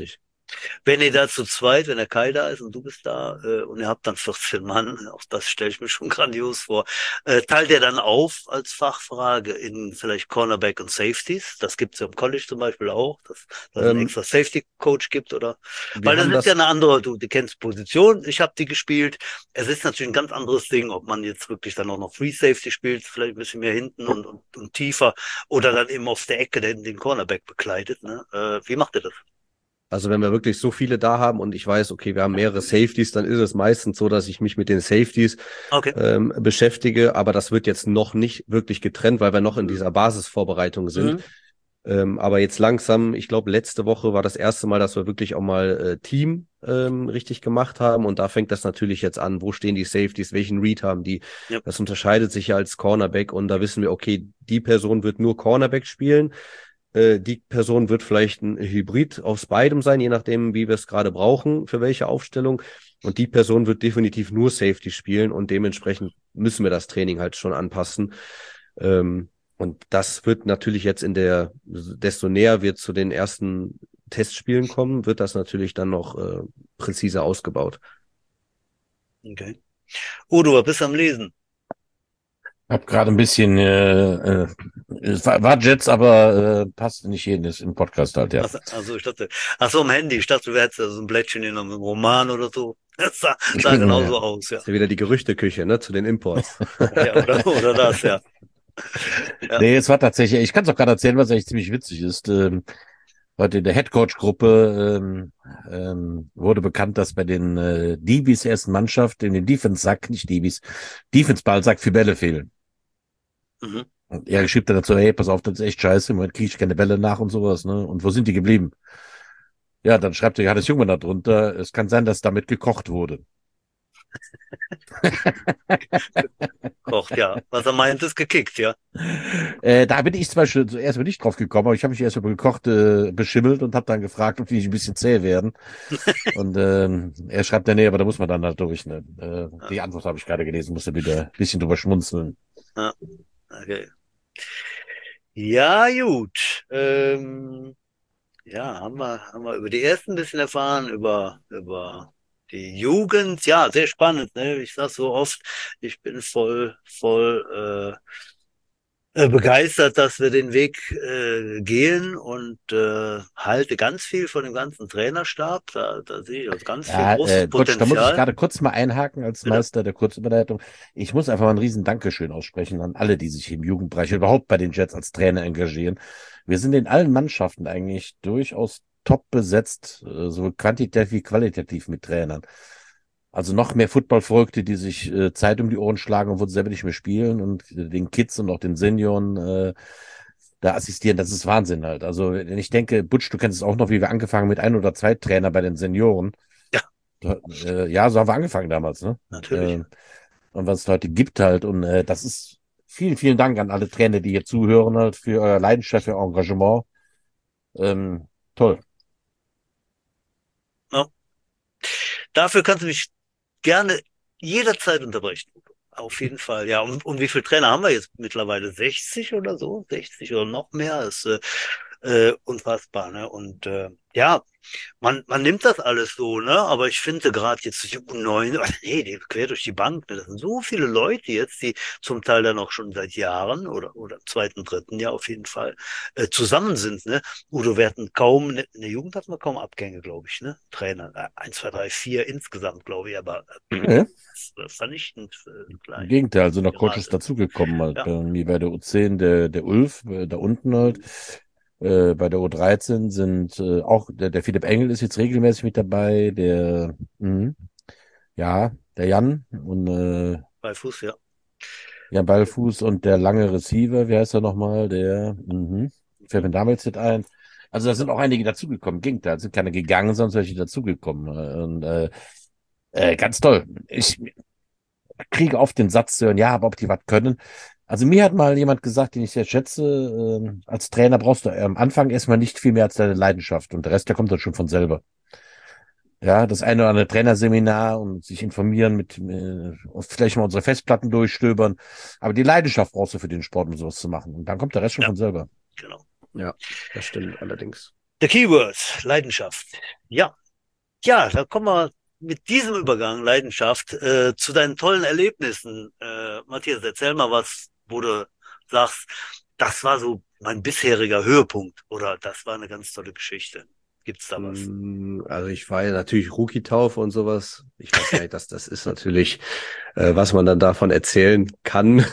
Wenn ihr da zu zweit, wenn der Kai da ist und du bist da äh, und ihr habt dann vierzehn Mann, auch das stelle ich mir schon grandios vor, äh, teilt ihr dann auf als Fachfrage in vielleicht Cornerback und Safeties? Das gibt's ja im College zum Beispiel auch, dass dass es einen Ähm, extra Safety-Coach gibt oder, wir weil das haben ist ja das, eine andere, du, du kennst Position, ich habe die gespielt. Es ist natürlich ein ganz anderes Ding, ob man jetzt wirklich dann auch noch Free Safety spielt, vielleicht ein bisschen mehr hinten und, und, und tiefer oder dann eben auf der Ecke den, den Cornerback bekleidet. Ne? Äh, wie macht ihr das? also wenn wir wirklich so viele da haben und ich weiß, okay, wir haben mehrere Safeties, dann ist es meistens so, dass ich mich mit den Safeties Okay. ähm, beschäftige, aber das wird jetzt noch nicht wirklich getrennt, weil wir noch in dieser Basisvorbereitung sind. Mhm. Ähm, aber jetzt langsam, ich glaube, letzte Woche war das erste Mal, dass wir wirklich auch mal äh, Team ähm, richtig gemacht haben. Und da fängt das natürlich jetzt an. Wo stehen die Safeties? Welchen Read haben die? Ja. Das unterscheidet sich ja als Cornerback. Und da wissen wir, okay, die Person wird nur Cornerback spielen. Äh, die Person wird vielleicht ein Hybrid aus beidem sein, je nachdem, wie wir es gerade brauchen, für welche Aufstellung. Und die Person wird definitiv nur Safety spielen. Und dementsprechend müssen wir das Training halt schon anpassen. Ähm, Und das wird natürlich jetzt in der, desto näher wir zu den ersten Testspielen kommen, wird das natürlich dann noch äh, präziser ausgebaut. Okay. Udo, was bist du am Lesen? Hab gerade ein bisschen, äh, äh, es war, war Jets, aber äh, passt nicht jedes im Podcast halt, ja. Also, also ich dachte, ach so, am Handy. Ich dachte, du hättest ja so ein Blättchen in einem Roman oder so. Das sah, Ich sah bin, äh, genauso aus, ja. Ist ja wieder die Gerüchteküche, ne, zu den Imports. Ja, oder, oder das, ja. Ja. nee, es war tatsächlich, ich kann es auch gerade erzählen, was eigentlich ziemlich witzig ist. Ähm, heute in der Headcoach-Gruppe ähm, ähm, wurde bekannt, dass bei den äh, D Bs ersten Mannschaft in den Defense-Sack, nicht D Bs, Defense-Ball-Sack für Bälle fehlen. Mhm. Und er schrieb dann dazu, hey, pass auf, das ist echt scheiße, im Moment kriege ich keine Bälle nach und sowas, ne? Und wo sind die geblieben? Ja, dann schreibt er, Johannes Jungmann da drunter, es kann sein, dass damit gekocht wurde. Kocht, ja. Was er meint, ist gekickt, ja. Äh, da bin ich zum Beispiel zuerst mal nicht drauf gekommen, aber ich habe mich erst über gekocht äh, beschimmelt und habe dann gefragt, ob die nicht ein bisschen zäh werden. Und ähm, er schreibt dann, nee, aber da muss man dann halt durch. Ne? Äh, Ja, die Antwort habe ich gerade gelesen, musste wieder ein bisschen drüber schmunzeln. ja. Okay. Ja, gut. Ähm, ja, haben wir, haben wir über die ersten ein bisschen erfahren, über, über die Jugend. Ja, sehr spannend, ne? Ich sag so oft, ich bin voll, voll, äh, äh, begeistert, dass wir den Weg äh, gehen und äh, halte ganz viel von dem ganzen Trainerstab. Da, da sehe ich also ganz viel Ja, großes äh, Gott, da muss ich Potenzial. gerade kurz mal einhaken als Bitte? Meister der Kurzüberleitung. Ich muss einfach mal ein riesen Dankeschön aussprechen an alle, die sich im Jugendbereich überhaupt bei den Jets als Trainer engagieren. Wir sind in allen Mannschaften eigentlich durchaus top besetzt, äh, sowohl quantitativ wie qualitativ mit Trainern. Also noch mehr Football-Verrückte, die sich äh, Zeit um die Ohren schlagen, obwohl sie selber nicht mehr spielen und äh, den Kids und auch den Senioren äh, da assistieren. Das ist Wahnsinn halt. Also wenn ich denke, Butch, du kennst es auch noch, wie wir angefangen mit ein oder zwei Trainer bei den Senioren. Ja, Da, äh, ja, so haben wir angefangen damals, ne? natürlich. Äh, und was es heute gibt halt. Und äh, das ist vielen, vielen Dank an alle Trainer, die hier zuhören halt, für euer Leidenschaft, für euer Engagement. Ähm, toll. Ja. Dafür kannst du mich gerne jederzeit unterbrechen. Auf jeden Fall, ja. Und, und wie viele Trainer haben wir jetzt mittlerweile? sechzig oder so? sechzig oder noch mehr? Ist äh, äh, unfassbar, ne? Und äh, ja, man, man nimmt das alles so, ne? Aber ich finde gerade jetzt die U neun, nee, die quer durch die Bank, ne? Das sind so viele Leute jetzt, die zum Teil dann auch schon seit Jahren oder oder im zweiten, dritten Jahr auf jeden Fall äh, zusammen sind, ne? Udo, wir hatten kaum, ne, in der Jugend hatten wir kaum Abgänge, glaube ich, ne? Trainer, äh, eins, zwei, drei, vier insgesamt, glaube ich, aber äh, Ja, das war vernichtend äh, im klein, Gegenteil, sind noch die Coaches Rate. dazugekommen halt. Ja. Bei mir bei der U zehn, der, der Ulf, äh, da unten halt. Mhm. Äh, bei der U dreizehn sind äh, auch, der, der Philipp Engel ist jetzt regelmäßig mit dabei, der, mh, ja, der Jan und äh, Bei Fuß, ja. Jan Ballfuß und der lange Receiver, wie heißt er nochmal? Der, mh, fällt Mhm. mir damals nicht ein. Also da Ja. sind auch einige dazugekommen. Im Gegenteil, es sind keine gegangen, sondern welche dazugekommen. Und äh, äh, ganz toll. Ich kriege oft den Satz zu hören, ja, aber ob die was können. Also mir hat mal jemand gesagt, den ich sehr schätze, äh, als Trainer brauchst du am Anfang erstmal nicht viel mehr als deine Leidenschaft und der Rest, der kommt dann schon von selber. Ja, das eine oder andere Trainerseminar und sich informieren mit, äh, und vielleicht mal unsere Festplatten durchstöbern. Aber die Leidenschaft brauchst du für den Sport, um sowas zu machen. Und dann kommt der Rest schon Ja, von selber. genau. Ja, das stimmt allerdings. The Keywords, Leidenschaft. Ja, Ja, da kommen wir mit diesem Übergang, Leidenschaft, äh, zu deinen tollen Erlebnissen. Äh, Matthias, erzähl mal was, wo du sagst, das war so mein bisheriger Höhepunkt oder das war eine ganz tolle Geschichte. Gibt's da was? Mm, Also ich war ja natürlich Rookie-Taufe und sowas. Ich weiß gar nicht, dass das ist natürlich, äh, was man dann davon erzählen kann.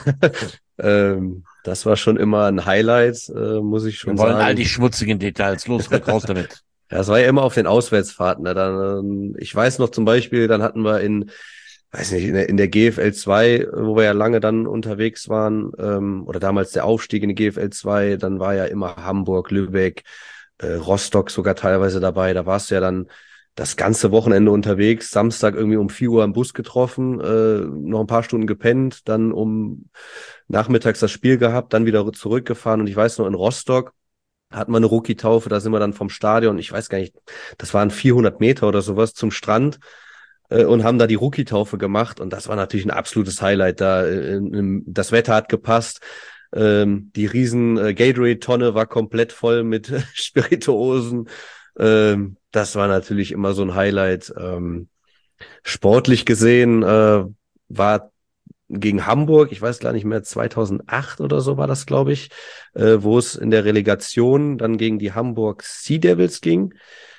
ähm, das war schon immer ein Highlight, äh, muss ich Wir schon wollen all sagen. die schmutzigen Details. Los, rück raus damit. Ja, es war ja immer auf den Auswärtsfahrten. Ne? Dann, ähm, ich weiß noch zum Beispiel, dann hatten wir in, weiß nicht, in der, in der G F L zwei, wo wir ja lange dann unterwegs waren, ähm, oder damals der Aufstieg in die G F L zwei, dann war ja immer Hamburg, Lübeck, äh, Rostock sogar teilweise dabei. Da warst du ja dann das ganze Wochenende unterwegs, Samstag irgendwie um vier Uhr am Bus getroffen, äh, noch ein paar Stunden gepennt, dann um nachmittags das Spiel gehabt, dann wieder zurückgefahren. Und ich weiß noch, in Rostock hatten wir eine Rookie-Taufe, da sind wir dann vom Stadion, ich weiß gar nicht, das waren vierhundert Meter oder sowas zum Strand äh, und haben da die Rookie-Taufe gemacht und das war natürlich ein absolutes Highlight da. Äh, im, das Wetter hat gepasst, ähm, die riesen äh, Gatorade-Tonne war komplett voll mit Spirituosen. Ähm, das war natürlich immer so ein Highlight. Ähm, sportlich gesehen äh, war gegen Hamburg, ich weiß gar nicht mehr, zweitausendacht oder so war das, glaube ich, äh, wo es in der Relegation dann gegen die Hamburg Sea Devils ging.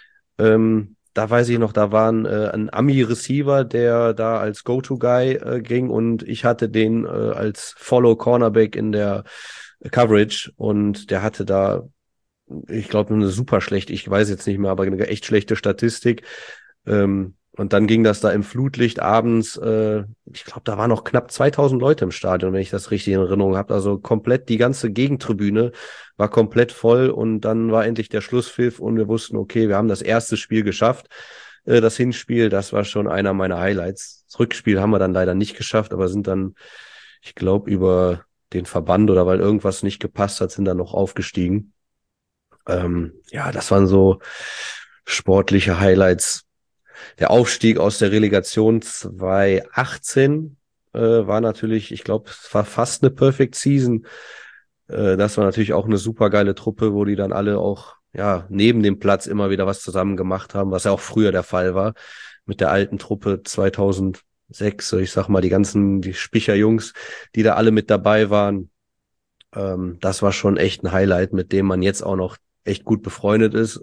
Ähm, da weiß ich noch, da war ein, äh, ein Ami-Receiver, der da als Go-To-Guy äh, ging und ich hatte den äh, als Follow-Cornerback in der Coverage und der hatte da, ich glaube, eine super schlechte, ich weiß jetzt nicht mehr, aber eine echt schlechte Statistik. Ähm, und dann ging das da im Flutlicht abends, äh, ich glaube, da waren noch knapp zweitausend Leute im Stadion, wenn ich das richtig in Erinnerung habe. Also komplett die ganze Gegentribüne war komplett voll und dann war endlich der Schlusspfiff und wir wussten, okay, wir haben das erste Spiel geschafft. Äh, das Hinspiel, das war schon einer meiner Highlights. Das Rückspiel haben wir dann leider nicht geschafft, aber sind dann, ich glaube, über den Verband oder weil irgendwas nicht gepasst hat, sind dann noch aufgestiegen. Ähm, ja, das waren so sportliche Highlights. Der Aufstieg aus der Relegation zweitausendachtzehn äh, war natürlich, ich glaube, es war fast eine Perfect Season. Äh, das war natürlich auch eine super geile Truppe, wo die dann alle auch ja neben dem Platz immer wieder was zusammen gemacht haben, was ja auch früher der Fall war mit der alten Truppe zweitausendsechs. Ich sag mal, die ganzen, die Spicher-Jungs, die da alle mit dabei waren. Ähm, das war schon echt ein Highlight, mit dem man jetzt auch noch echt gut befreundet ist.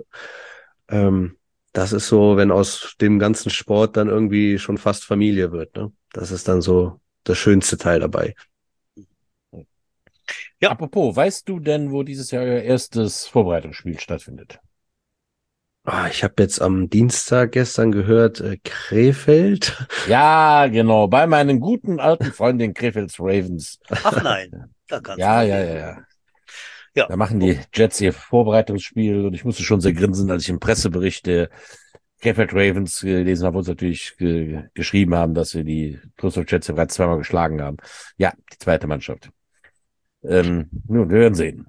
Ähm, das ist so, wenn aus dem ganzen Sport dann irgendwie schon fast Familie wird, ne? Das ist dann so das schönste Teil dabei. Ja. Apropos, weißt du denn, wo dieses Jahr euer erstes Vorbereitungsspiel stattfindet? Ah, ich habe jetzt am Dienstag gestern gehört, äh, Krefeld. Ja, genau, bei meinen guten alten Freunden Krefelds Ravens. Ach nein, da kannst Ja, du ja, mal ja, gehen. ja. Ja. Da machen die Jets ihr Vorbereitungsspiel und ich musste schon sehr grinsen, als ich im Pressebericht der Krefeld Ravens gelesen habe, wo sie natürlich ge geschrieben haben, dass sie die Düsseldorf Jets bereits zweimal geschlagen haben. Ja, die zweite Mannschaft. Ähm, nun, wir werden sehen.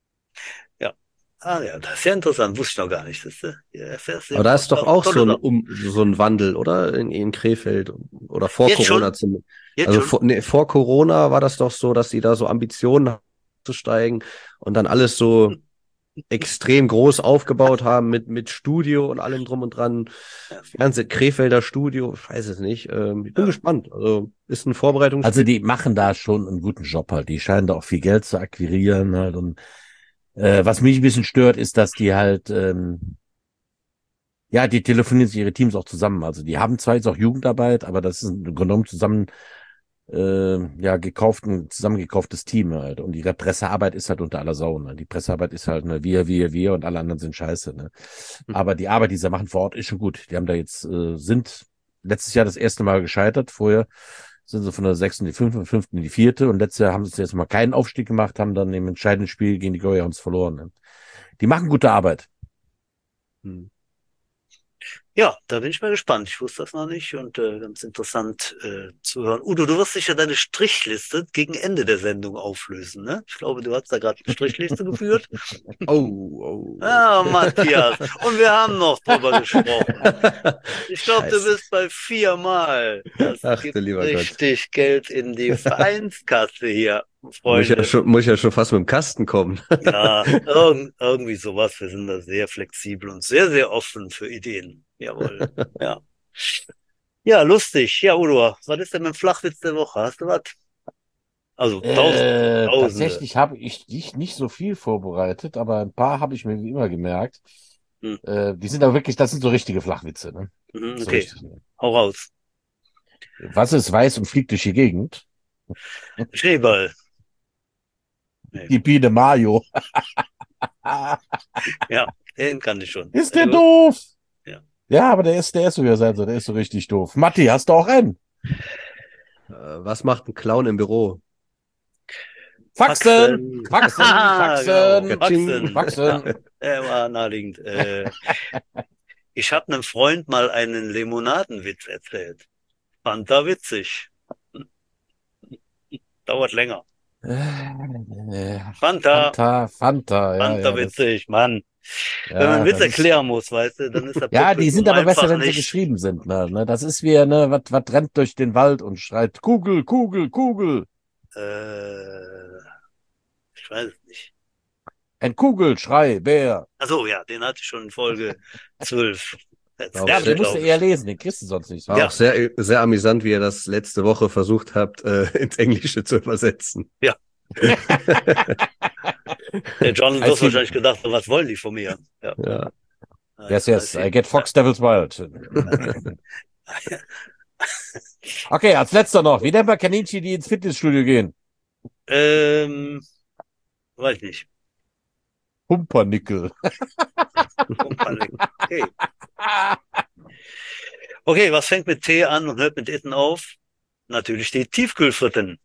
Ah ja, das ist ja interessant, wusste ich noch gar nicht. Das, äh, ja, erfährst du Aber da immer ist doch to- auch tolle so ein, Sachen. um, so ein Wandel, oder? In, in Krefeld oder vor Jetzt Corona schon? zum, Jetzt also schon? vor, nee, vor Corona war das doch so, dass die da so Ambitionen hatten zu steigen und dann alles so extrem groß aufgebaut haben mit, mit Studio und allem drum und dran. Ja. Fernseh, Krefelder Studio, ich weiß es nicht. Ähm, ich bin Ja. gespannt. Also ist ein Vorbereitungsspiel. Also die machen da schon einen guten Job halt. Die scheinen da auch viel Geld zu akquirieren halt. Und äh, was mich ein bisschen stört, ist, dass die halt ähm, ja, die telefonieren sich ihre Teams auch zusammen. Also die haben zwar jetzt auch Jugendarbeit, aber das ist im Grunde genommen zusammen äh, ja gekauft, ein zusammengekauftes Team halt. Und ihre Pressearbeit ist halt unter aller Sau. Ne? Die Pressearbeit ist halt ne, wir, wir, wir und alle anderen sind scheiße. Ne? Aber die Arbeit, die sie machen vor Ort, ist schon gut. Die haben da jetzt äh, sind letztes Jahr das erste Mal gescheitert. Vorher sind sie von der sechsten in die fünfte, fünften in die vierte und letztes Jahr haben sie jetzt mal keinen Aufstieg gemacht, haben dann im entscheidenden Spiel gegen die Greyhounds verloren. Ne? Die machen gute Arbeit. Hm. Ja, da bin ich mal gespannt. Ich wusste das noch nicht und äh, ganz interessant äh, zu hören. Udo, du wirst sicher deine Strichliste gegen Ende der Sendung auflösen, ne? Ich glaube, du hast da gerade eine Strichliste geführt. Oh, oh. Ah, Matthias. Und wir haben noch drüber gesprochen. Ich glaube, du Scheiße. bist bei viermal. Das Ach gibt du lieber Gott. richtig Geld in die Vereinskasse hier. Muss Freunde. ja schon, muss ja schon fast mit dem Kasten kommen. Ja, irg irgendwie sowas. Wir sind da sehr flexibel und sehr, sehr offen für Ideen. Jawohl. Ja. Ja, lustig. Ja, Udo, was ist denn mit dem Flachwitz der Woche? Hast du was? Also tausend, Äh, Tausende. tatsächlich habe ich nicht, nicht so viel vorbereitet, aber ein paar habe ich mir wie immer gemerkt. Hm. Äh, die sind aber wirklich, das sind so richtige Flachwitze, ne? Mhm, So okay, richtig. Ne? hau raus. Was ist weiß und fliegt durch die Gegend? Schneeball. Nee. Die Biene Mayo. Ja, den kann ich schon. Ist Sehr der gut. doof? Ja. Ja, aber der ist, der ist so, wie er sein soll. Der ist so richtig doof. Matti, hast du auch einen? Äh, Was macht ein Clown im Büro? Faxen! Faxen. Faxen! Haha, genau. Faxen! Katsching. Faxen. Ja, Faxen! der war naheliegend. Äh, ich habe einem Freund mal einen Limonadenwitz erzählt. Fand er witzig. Dauert länger. Äh, Fanta, Fanta, Fanta, ja, Fanta ja, das, witzig, Mann. Wenn man einen ja, Witz das ist, erklären muss, weißt du, dann ist der ja, die sind Publikum aber besser, einfach wenn sie nicht. geschrieben sind, ne, ne, das ist wie, ne, was, was rennt durch den Wald und schreit, Kugel, Kugel, Kugel. Äh, ich weiß es nicht. Ein Kugelschrei, Bär. Ach so, ja, den hatte ich schon in Folge zwölf Auch Ja, aber erzählt, den musst du glaube eher ich. lesen, den kriegst du sonst nicht so. War Ja. auch sehr, sehr amüsant, wie ihr das letzte Woche versucht habt, äh, ins Englische zu übersetzen. Ja. Der John I wird see, wahrscheinlich gedacht, was wollen die von mir? Ja. Ja. yes, I yes, see. I get Fox Devils Wild. Okay, als letzter noch, wie nennt man Kaninchen, die ins Fitnessstudio gehen? Ähm, weiß nicht. Pumpernickel. Okay. Okay, was fängt mit T an und hört mit Itten auf? Natürlich die Tiefkühlfritten.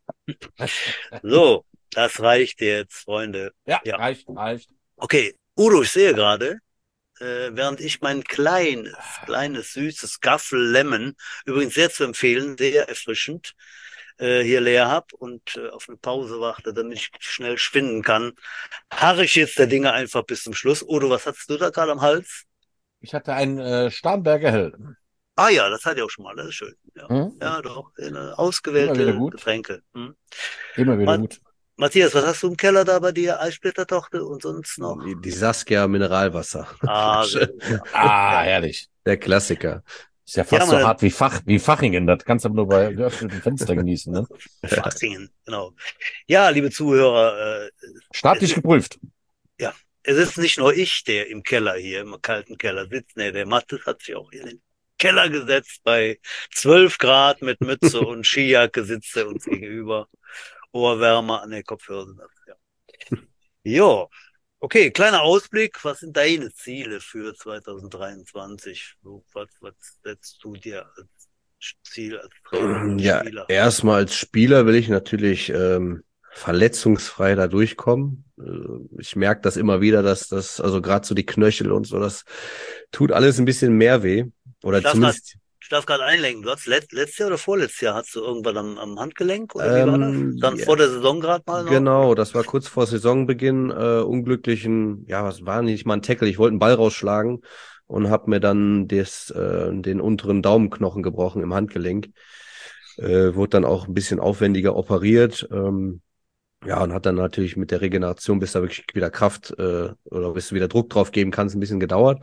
So, das reicht jetzt, Freunde. Ja, Ja. reicht, reicht. Okay, Udo, ich sehe gerade, äh, während ich mein kleines, kleines, süßes Gaffel Lemon, übrigens sehr zu empfehlen, sehr erfrischend, äh, hier leer hab und äh, auf eine Pause warte, damit ich schnell schwinden kann, harre ich jetzt der Dinge einfach bis zum Schluss. Udo, was hast du da gerade am Hals? Ich hatte einen äh, Starnberger Hell. Ah ja, das hatte ich auch schon mal, das ist schön. Ja, Hm? ja doch, eine Immer wieder ausgewählte gut. Getränke. Hm. Immer wieder Ma gut. Matthias, was hast du im Keller da bei dir? Eissplittertochter und sonst noch? Die, die Saskia Mineralwasser. Ah, sehr gut, ja. Ah, herrlich. Der Klassiker. Ist ja fast Ja, so meine- hart wie Fach, wie Fachingen. Das kannst du aber nur bei geöffnetem Fenster genießen, ne? Fachingen, genau. Ja, liebe Zuhörer, äh, Staatlich geprüft. es ist nicht nur ich, der im Keller hier, im kalten Keller sitzt. Nee, der Mathis hat sich auch hier in den Keller gesetzt bei zwölf Grad mit Mütze und Skijacke sitzt er uns gegenüber. Ohrwärmer an den Kopfhörer sind das, ja. Jo, okay, kleiner Ausblick. Was sind deine Ziele für zwanzig dreiundzwanzig? So, was, was setzt du dir als Ziel als Trainer oder Ja, Spieler? erstmal als Spieler will ich natürlich ähm, verletzungsfrei da durchkommen. Äh, Ich merke das immer wieder, dass das, also gerade so die Knöchel und so, das tut alles ein bisschen mehr weh. Oder Das zumindest. Ich darf gerade einlenken. Du hast let, letztes Jahr oder vorletztes Jahr hast du irgendwann am, am Handgelenk oder wie war das? Ähm, Dann ja, vor der Saison gerade mal noch? genau, das war kurz vor Saisonbeginn, äh, unglücklichen, ja, was war nicht mal ein Tackle, ich wollte einen Ball rausschlagen und habe mir dann des, äh, den unteren Daumenknochen gebrochen im Handgelenk. Äh, wurde dann auch ein bisschen aufwendiger operiert. Ähm, ja, und hat dann natürlich mit der Regeneration, bis da wirklich wieder Kraft äh, oder bis du wieder Druck drauf geben kannst, ein bisschen gedauert.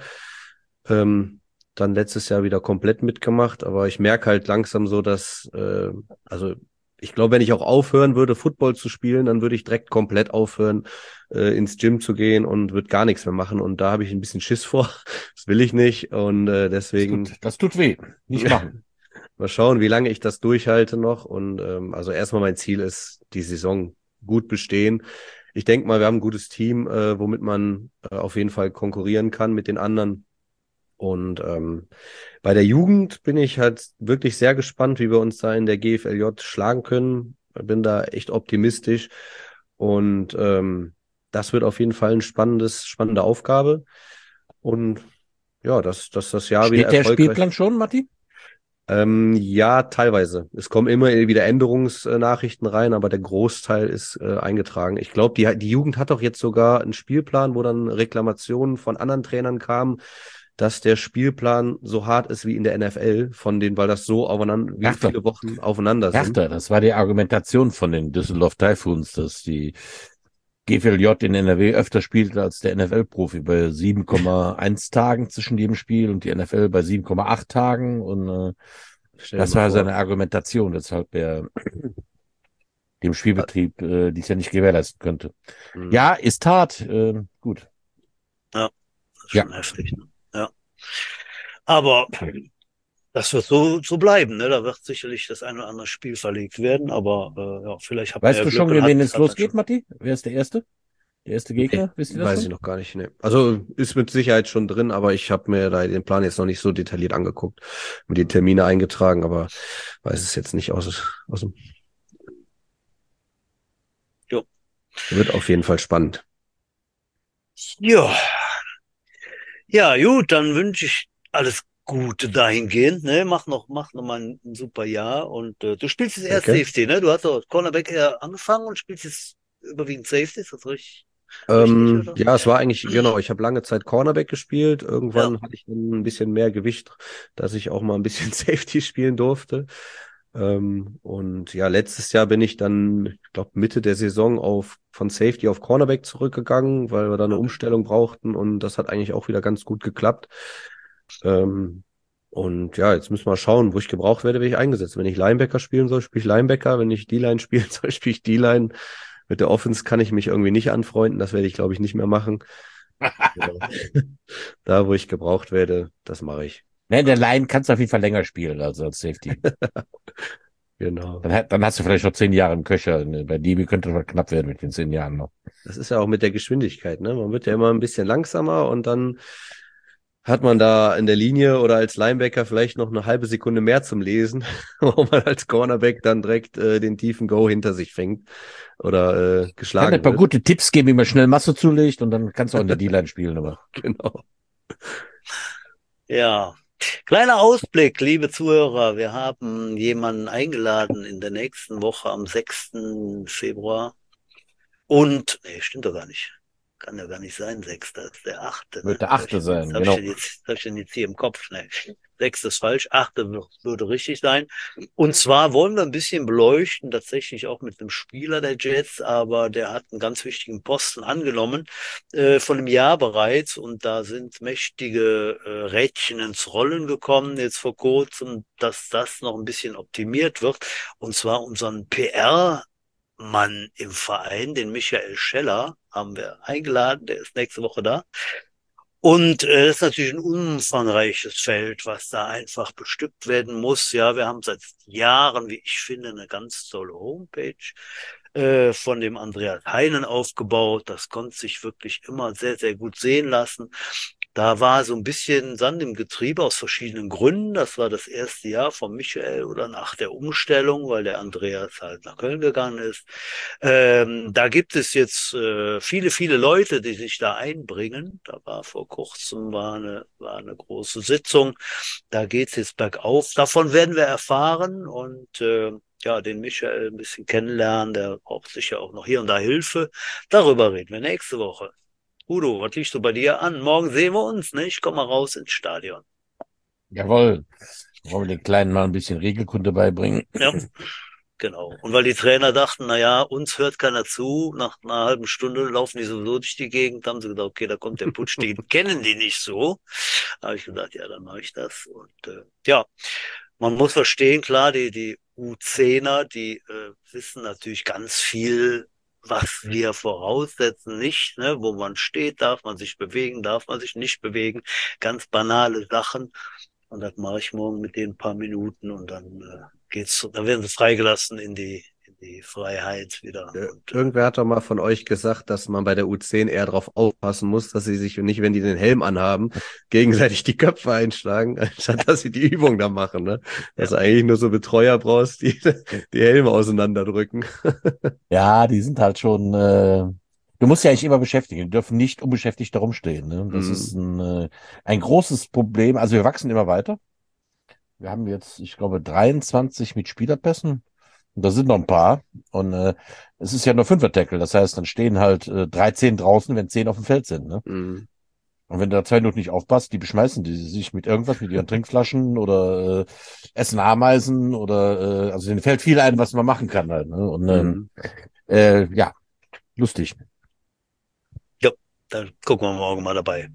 Ähm, dann letztes Jahr wieder komplett mitgemacht, aber ich merke halt langsam so, dass, äh, also ich glaube, wenn ich auch aufhören würde, Football zu spielen, dann würde ich direkt komplett aufhören, äh, ins Gym zu gehen und würde gar nichts mehr machen. Und da habe ich ein bisschen Schiss vor. Das will ich nicht. Und äh, Das deswegen tut, das tut weh. Nicht machen. mal schauen, wie lange ich das durchhalte noch. Und ähm, also erstmal mein Ziel ist, die Saison gut bestehen. Ich denke mal, wir haben ein gutes Team, äh, womit man äh, auf jeden Fall konkurrieren kann mit den anderen. Und ähm, bei der Jugend bin ich halt wirklich sehr gespannt, wie wir uns da in der G F L J schlagen können. Bin da echt optimistisch. Und ähm, das wird auf jeden Fall ein spannendes, spannende Aufgabe. Und ja, dass, dass das Jahr wieder Steht der erfolgreich. Spielplan schon, Matti? Ähm, ja, teilweise. Es kommen immer wieder Änderungsnachrichten rein, aber der Großteil ist äh, eingetragen. Ich glaube, die, die Jugend hat doch jetzt sogar einen Spielplan, wo dann Reklamationen von anderen Trainern kamen, dass der Spielplan so hart ist wie in der N F L, von denen, weil das so aufeinander, wie Härter. viele Wochen aufeinander sind. Härter, das war die Argumentation von den Düsseldorf Typhoons, dass die G V L J in N R W öfter spielte als der N F L-Profi bei sieben Komma eins Tagen zwischen jedem Spiel und die N F L bei sieben Komma acht Tagen. Und äh, Stell dir das mal war vor. seine Argumentation, weshalb er dem Spielbetrieb äh, dies ja nicht gewährleisten könnte. Hm. Ja, ist hart. Äh, gut. Das ist Ja. schon heftig. Ne? Ja. Aber das wird so, so bleiben. Ne? Da wird sicherlich das ein oder andere Spiel verlegt werden. Aber äh, ja, vielleicht hat man Weißt ja du Glück schon, und gegen hat, wen es hat dann losgeht, schon. Matti? Wer ist der Erste? Der erste Gegner? Wisst ihr das Weiß schon? ich noch gar nicht, ne. Also ist mit Sicherheit schon drin, aber ich habe mir da den Plan jetzt noch nicht so detailliert angeguckt, mir die Termine eingetragen, aber weiß es jetzt nicht aus, aus dem. Jo. Wird auf jeden Fall spannend. Ja. Ja, gut, dann wünsche ich alles Gute dahingehend. Ne? Mach noch, mach noch mal ein, ein super Jahr. Und äh, du spielst jetzt erst Danke. Safety, ne? Du hast doch Cornerback eher angefangen und spielst jetzt überwiegend Safety, ist das richtig? Richtig, Ähm, oder? ja, es war eigentlich, genau, ich habe lange Zeit Cornerback gespielt. Irgendwann Ja. hatte ich dann ein bisschen mehr Gewicht, dass ich auch mal ein bisschen Safety spielen durfte. Ähm, und ja, letztes Jahr bin ich dann, ich glaube, Mitte der Saison auf von Safety auf Cornerback zurückgegangen, weil wir da eine Okay. Umstellung brauchten und das hat eigentlich auch wieder ganz gut geklappt. Ähm, und ja, jetzt müssen wir schauen, wo ich gebraucht werde, werde ich eingesetzt. Wenn ich Linebacker spielen soll, spiele ich Linebacker. Wenn ich D-Line spielen soll, spiele ich D-Line. Mit der Offense kann ich mich irgendwie nicht anfreunden. Das werde ich, glaube ich, nicht mehr machen. Da, wo ich gebraucht werde, das mache ich. Ne, der Line kannst du auf jeden Fall länger spielen als als Safety. Genau. Dann, hat- dann hast du vielleicht noch zehn Jahre im Köcher. Ne? Bei D B könnte das knapp werden mit den zehn Jahren noch. Das ist ja auch mit der Geschwindigkeit, ne? Man wird ja immer ein bisschen langsamer und dann hat man da in der Linie oder als Linebacker vielleicht noch eine halbe Sekunde mehr zum Lesen, wo man als Cornerback dann direkt äh, den tiefen Go hinter sich fängt oder äh, Ich kann dir geschlagen ein paar wird. gute Tipps geben, wie man schnell Masse zulegt und dann kannst du auch in der D-Line spielen. Aber Genau. Ja. Kleiner Ausblick, liebe Zuhörer. Wir haben jemanden eingeladen in der nächsten Woche am sechsten Februar. Und, nee, stimmt doch gar nicht. Kann ja gar nicht sein, sechster, das ist der achte. wird der Was hab Achte ich denn sein, jetzt, hab ich genau. denn jetzt, hab ich denn jetzt hier im Kopf? Nee. Sechste ist falsch, achte wür- würde richtig sein. Und zwar wollen wir ein bisschen beleuchten, tatsächlich auch mit einem Spieler der Jets, aber der hat einen ganz wichtigen Posten angenommen, äh, von einem Jahr bereits. Und da sind mächtige äh, Rädchen ins Rollen gekommen, jetzt vor kurzem, dass das noch ein bisschen optimiert wird. Und zwar unseren P R Mann im Verein, den Michael Scheller, haben wir eingeladen, der ist nächste Woche da. Und äh, das ist natürlich ein umfangreiches Feld, was da einfach bestückt werden muss. Ja, wir haben seit Jahren, wie ich finde, eine ganz tolle Homepage äh, von dem Andreas Heinen aufgebaut. Das konnte sich wirklich immer sehr, sehr gut sehen lassen. Da war so ein bisschen Sand im Getriebe aus verschiedenen Gründen. Das war das erste Jahr von Michael oder nach der Umstellung, weil der Andreas halt nach Köln gegangen ist. Ähm, da gibt es jetzt äh, viele, viele Leute, die sich da einbringen. Da war vor kurzem war eine, war eine große Sitzung. Da geht's jetzt bergauf. Davon werden wir erfahren und äh, ja, den Michael ein bisschen kennenlernen. Der braucht sicher auch noch hier und da Hilfe. Darüber reden wir nächste Woche. Udo, was liegst du bei dir an? Morgen sehen wir uns, ne? Ich komme mal raus ins Stadion. Jawohl. Wollen wir den Kleinen mal ein bisschen Regelkunde beibringen? Ja, genau. Und weil die Trainer dachten, na ja, uns hört keiner zu, nach einer halben Stunde laufen die sowieso durch die Gegend, haben sie gedacht, okay, da kommt der Putsch, den kennen die nicht so. Da habe ich gedacht, ja, dann mache ich das. Und äh, ja, man muss verstehen, klar, die, die U zehner, die äh, wissen natürlich ganz viel, was wir voraussetzen, nicht, ne? Wo man steht, darf man sich bewegen, darf man sich nicht bewegen, ganz banale Sachen. Und das mache ich morgen mit denen ein paar Minuten und dann äh, geht's, dann werden sie freigelassen in die, in die Freiheit wieder. Äh, Und, äh, Irgendwer hat doch mal von euch gesagt, dass man bei der U zehn eher darauf aufpassen muss, dass sie sich nicht, wenn die den Helm anhaben, gegenseitig die Köpfe einschlagen, anstatt dass sie die Übung da machen, ne? Dass du eigentlich nur so Betreuer brauchst, die die Helme auseinanderdrücken. Ja, die sind halt schon. Äh, du musst ja eigentlich immer beschäftigen. Die dürfen nicht unbeschäftigt da rumstehen. Ne? Das Mhm. ist ein, äh, ein großes Problem. Also wir wachsen immer weiter. Wir haben jetzt, ich glaube, dreiundzwanzig mit Spielerpässen. Und da sind noch ein paar. Und äh, es ist ja nur Fünfer-Tackle. Das heißt, dann stehen halt äh, dreizehn draußen, wenn zehn auf dem Feld sind. Ne? Mhm. Und wenn du da zwei Minuten nicht aufpasst, die beschmeißen die sich mit irgendwas, mit ihren Trinkflaschen oder äh, essen Ameisen oder äh, also denen fällt viel ein, was man machen kann halt. Ne? Und ähm, Mhm. äh, ja, lustig. Ja, dann gucken wir morgen mal dabei.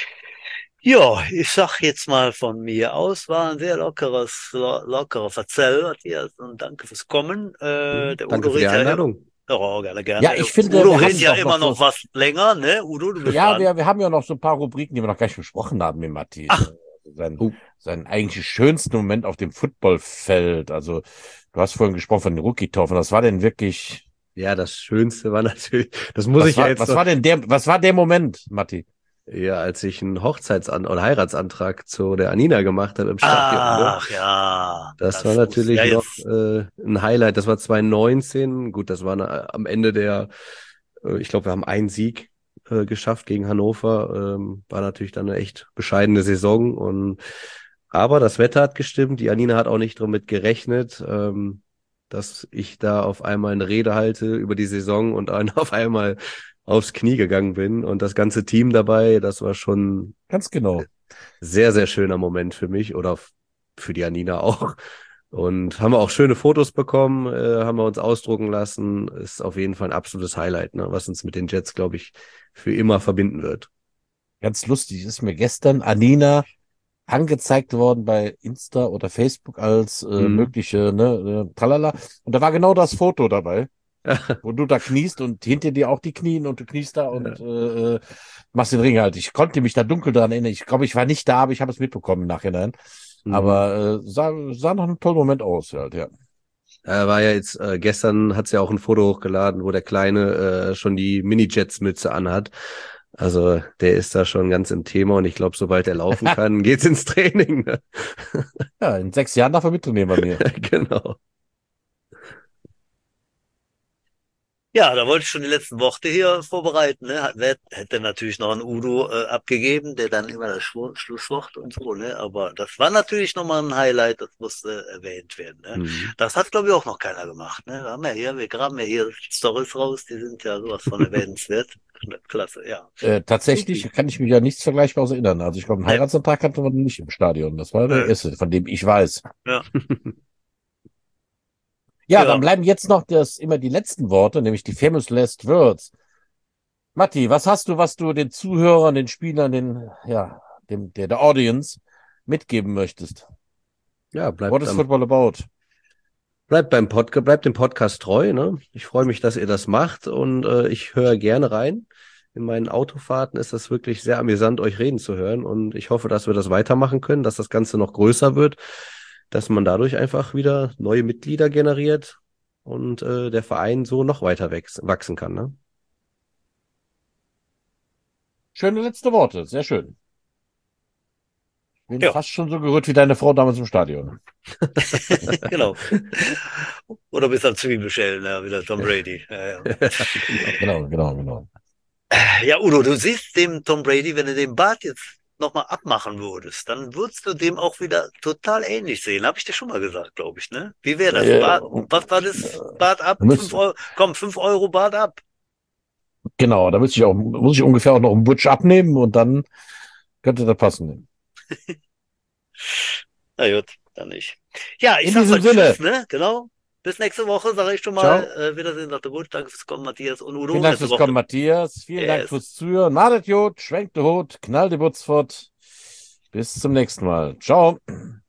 Ja, ich sag jetzt mal von mir aus, war ein sehr lockeres, lo lockerer Verzell, Matthias, und danke fürs Kommen. Äh, Mhm. der Danke Udo für die redet ja, Einladung. oh, gerne, Ja, gerne. Der ich finde, Udo wir redet haben ja doch immer noch noch so, was länger, ne? Udo, du bist ja, dran. wir, wir haben ja noch so ein paar Rubriken, die wir noch gar nicht besprochen haben mit Matti. Ach. Sein, Oh. sein eigentlich schönsten Moment auf dem Footballfeld. Also, du hast vorhin gesprochen von den Rookie-Taufen. Was war denn wirklich, Ja, das Schönste war natürlich, das muss was ich ja war, jetzt was noch, war denn der, was war der Moment, Matti? ja, als ich einen Hochzeitsan- oder Heiratsantrag zu der Anina gemacht habe im Stadion, ne? Ach ja, Das war das muss, ja natürlich noch jetzt. äh, ein Highlight. Das war zwanzig neunzehn. Gut, das war na- am Ende der, äh, ich glaube, wir haben einen Sieg äh, geschafft gegen Hannover. Ähm, war natürlich dann eine echt bescheidene Saison. Und aber das Wetter hat gestimmt. Die Anina hat auch nicht damit gerechnet, ähm, dass ich da auf einmal eine Rede halte über die Saison und dann auf einmal aufs Knie gegangen bin. Und das ganze Team dabei, das war schon Ganz genau. sehr, sehr schöner Moment für mich oder f- für die Anina auch. Und haben wir auch schöne Fotos bekommen, äh, haben wir uns ausdrucken lassen. Ist auf jeden Fall ein absolutes Highlight, ne, was uns mit den Jets, glaube ich, für immer verbinden wird. Ganz lustig ist mir gestern Anina angezeigt worden bei Insta oder Facebook als äh, Mhm. mögliche, ne, äh, tralala. Und da war genau das Foto dabei, wo du da kniest und hinter dir auch die Knien und du kniest da und Ja. äh, äh, machst den Ring halt. Ich konnte mich da dunkel daran erinnern. Ich glaube, ich war nicht da, aber ich habe es mitbekommen im Nachhinein. Mhm. Aber äh, sah, sah noch ein toller Moment aus, halt, ja. Er war ja jetzt, äh, gestern hat's ja auch ein Foto hochgeladen, wo der Kleine äh, schon die Mini-Jets-Mütze anhat. Also der ist da schon ganz im Thema und ich glaube, sobald er laufen kann, geht's ins Training. Ne? Ja, in sechs Jahren darf er mittrainieren bei mir. Genau. Ja, da wollte ich schon die letzten Worte hier vorbereiten. Ne? Hat- wer- Hätte natürlich noch einen Udo äh, abgegeben, der dann immer das Schlu Schlusswort und so. Ne? Aber das war natürlich nochmal ein Highlight, das musste erwähnt werden. Ne? Mhm. Das hat, glaube ich, auch noch keiner gemacht. Ne? Wir haben ja hier, wir graben ja hier Stories raus, die sind ja sowas von erwähnenswert. Klasse, ja. Äh, tatsächlich Supi. kann ich mich ja nichts Vergleichbares erinnern. Also ich glaube, einen Ne, Heiratsantrag hatte man nicht im Stadion. Das war der ne, erste, von dem ich weiß. ja, Ja, dann ja. bleiben jetzt noch das, immer die letzten Worte, nämlich die famous last words. Matti, was hast du, was du den Zuhörern, den Spielern, den, ja, dem, der, der Audience mitgeben möchtest? Ja, What bleibt is am football about? Bleibt beim Podcast, bleibt dem Podcast treu, ne? Ich freue mich, dass ihr das macht und äh, ich höre gerne rein. In meinen Autofahrten ist das wirklich sehr amüsant, euch reden zu hören und ich hoffe, dass wir das weitermachen können, dass das Ganze noch größer wird, dass man dadurch einfach wieder neue Mitglieder generiert und äh, der Verein so noch weiter wächst, wachsen kann, ne? Schöne letzte Worte, sehr schön. Bin Ja, fast schon so gerührt wie deine Frau damals im Stadion. genau. Oder bis am Zwiebelschellen, ja, wieder Tom Brady. Ja, ja. Genau. Genau, genau, genau. Ja, Udo, du siehst dem Tom Brady, wenn du den Bart jetzt nochmal abmachen würdest, dann würdest du dem auch wieder total ähnlich sehen. Habe ich dir schon mal gesagt, glaube ich, ne? Wie wäre das? Äh, Bart, was war das? Bart ab? da Fünf müsst, Euro, komm, fünf Euro Bart ab. genau, da müsste ich auch, muss ich ungefähr auch noch einen Butch abnehmen und dann könnte das passen. Na gut, dann nicht. Ja, ich In sag diesem mal Tschüss, Sinne, ne? Genau. Bis nächste Woche, sage ich schon mal. ciao. Äh, Wiedersehen, sagt der Gut. Danke fürs Kommen, Matthias und Vielen Udo. Dank Letzte fürs Kommen, Worte. Matthias. Vielen Dank Yes. fürs Zuhören. Madet Jod, schwenkt den Hut, knallt die Butz fort. Bis zum nächsten Mal. Ciao.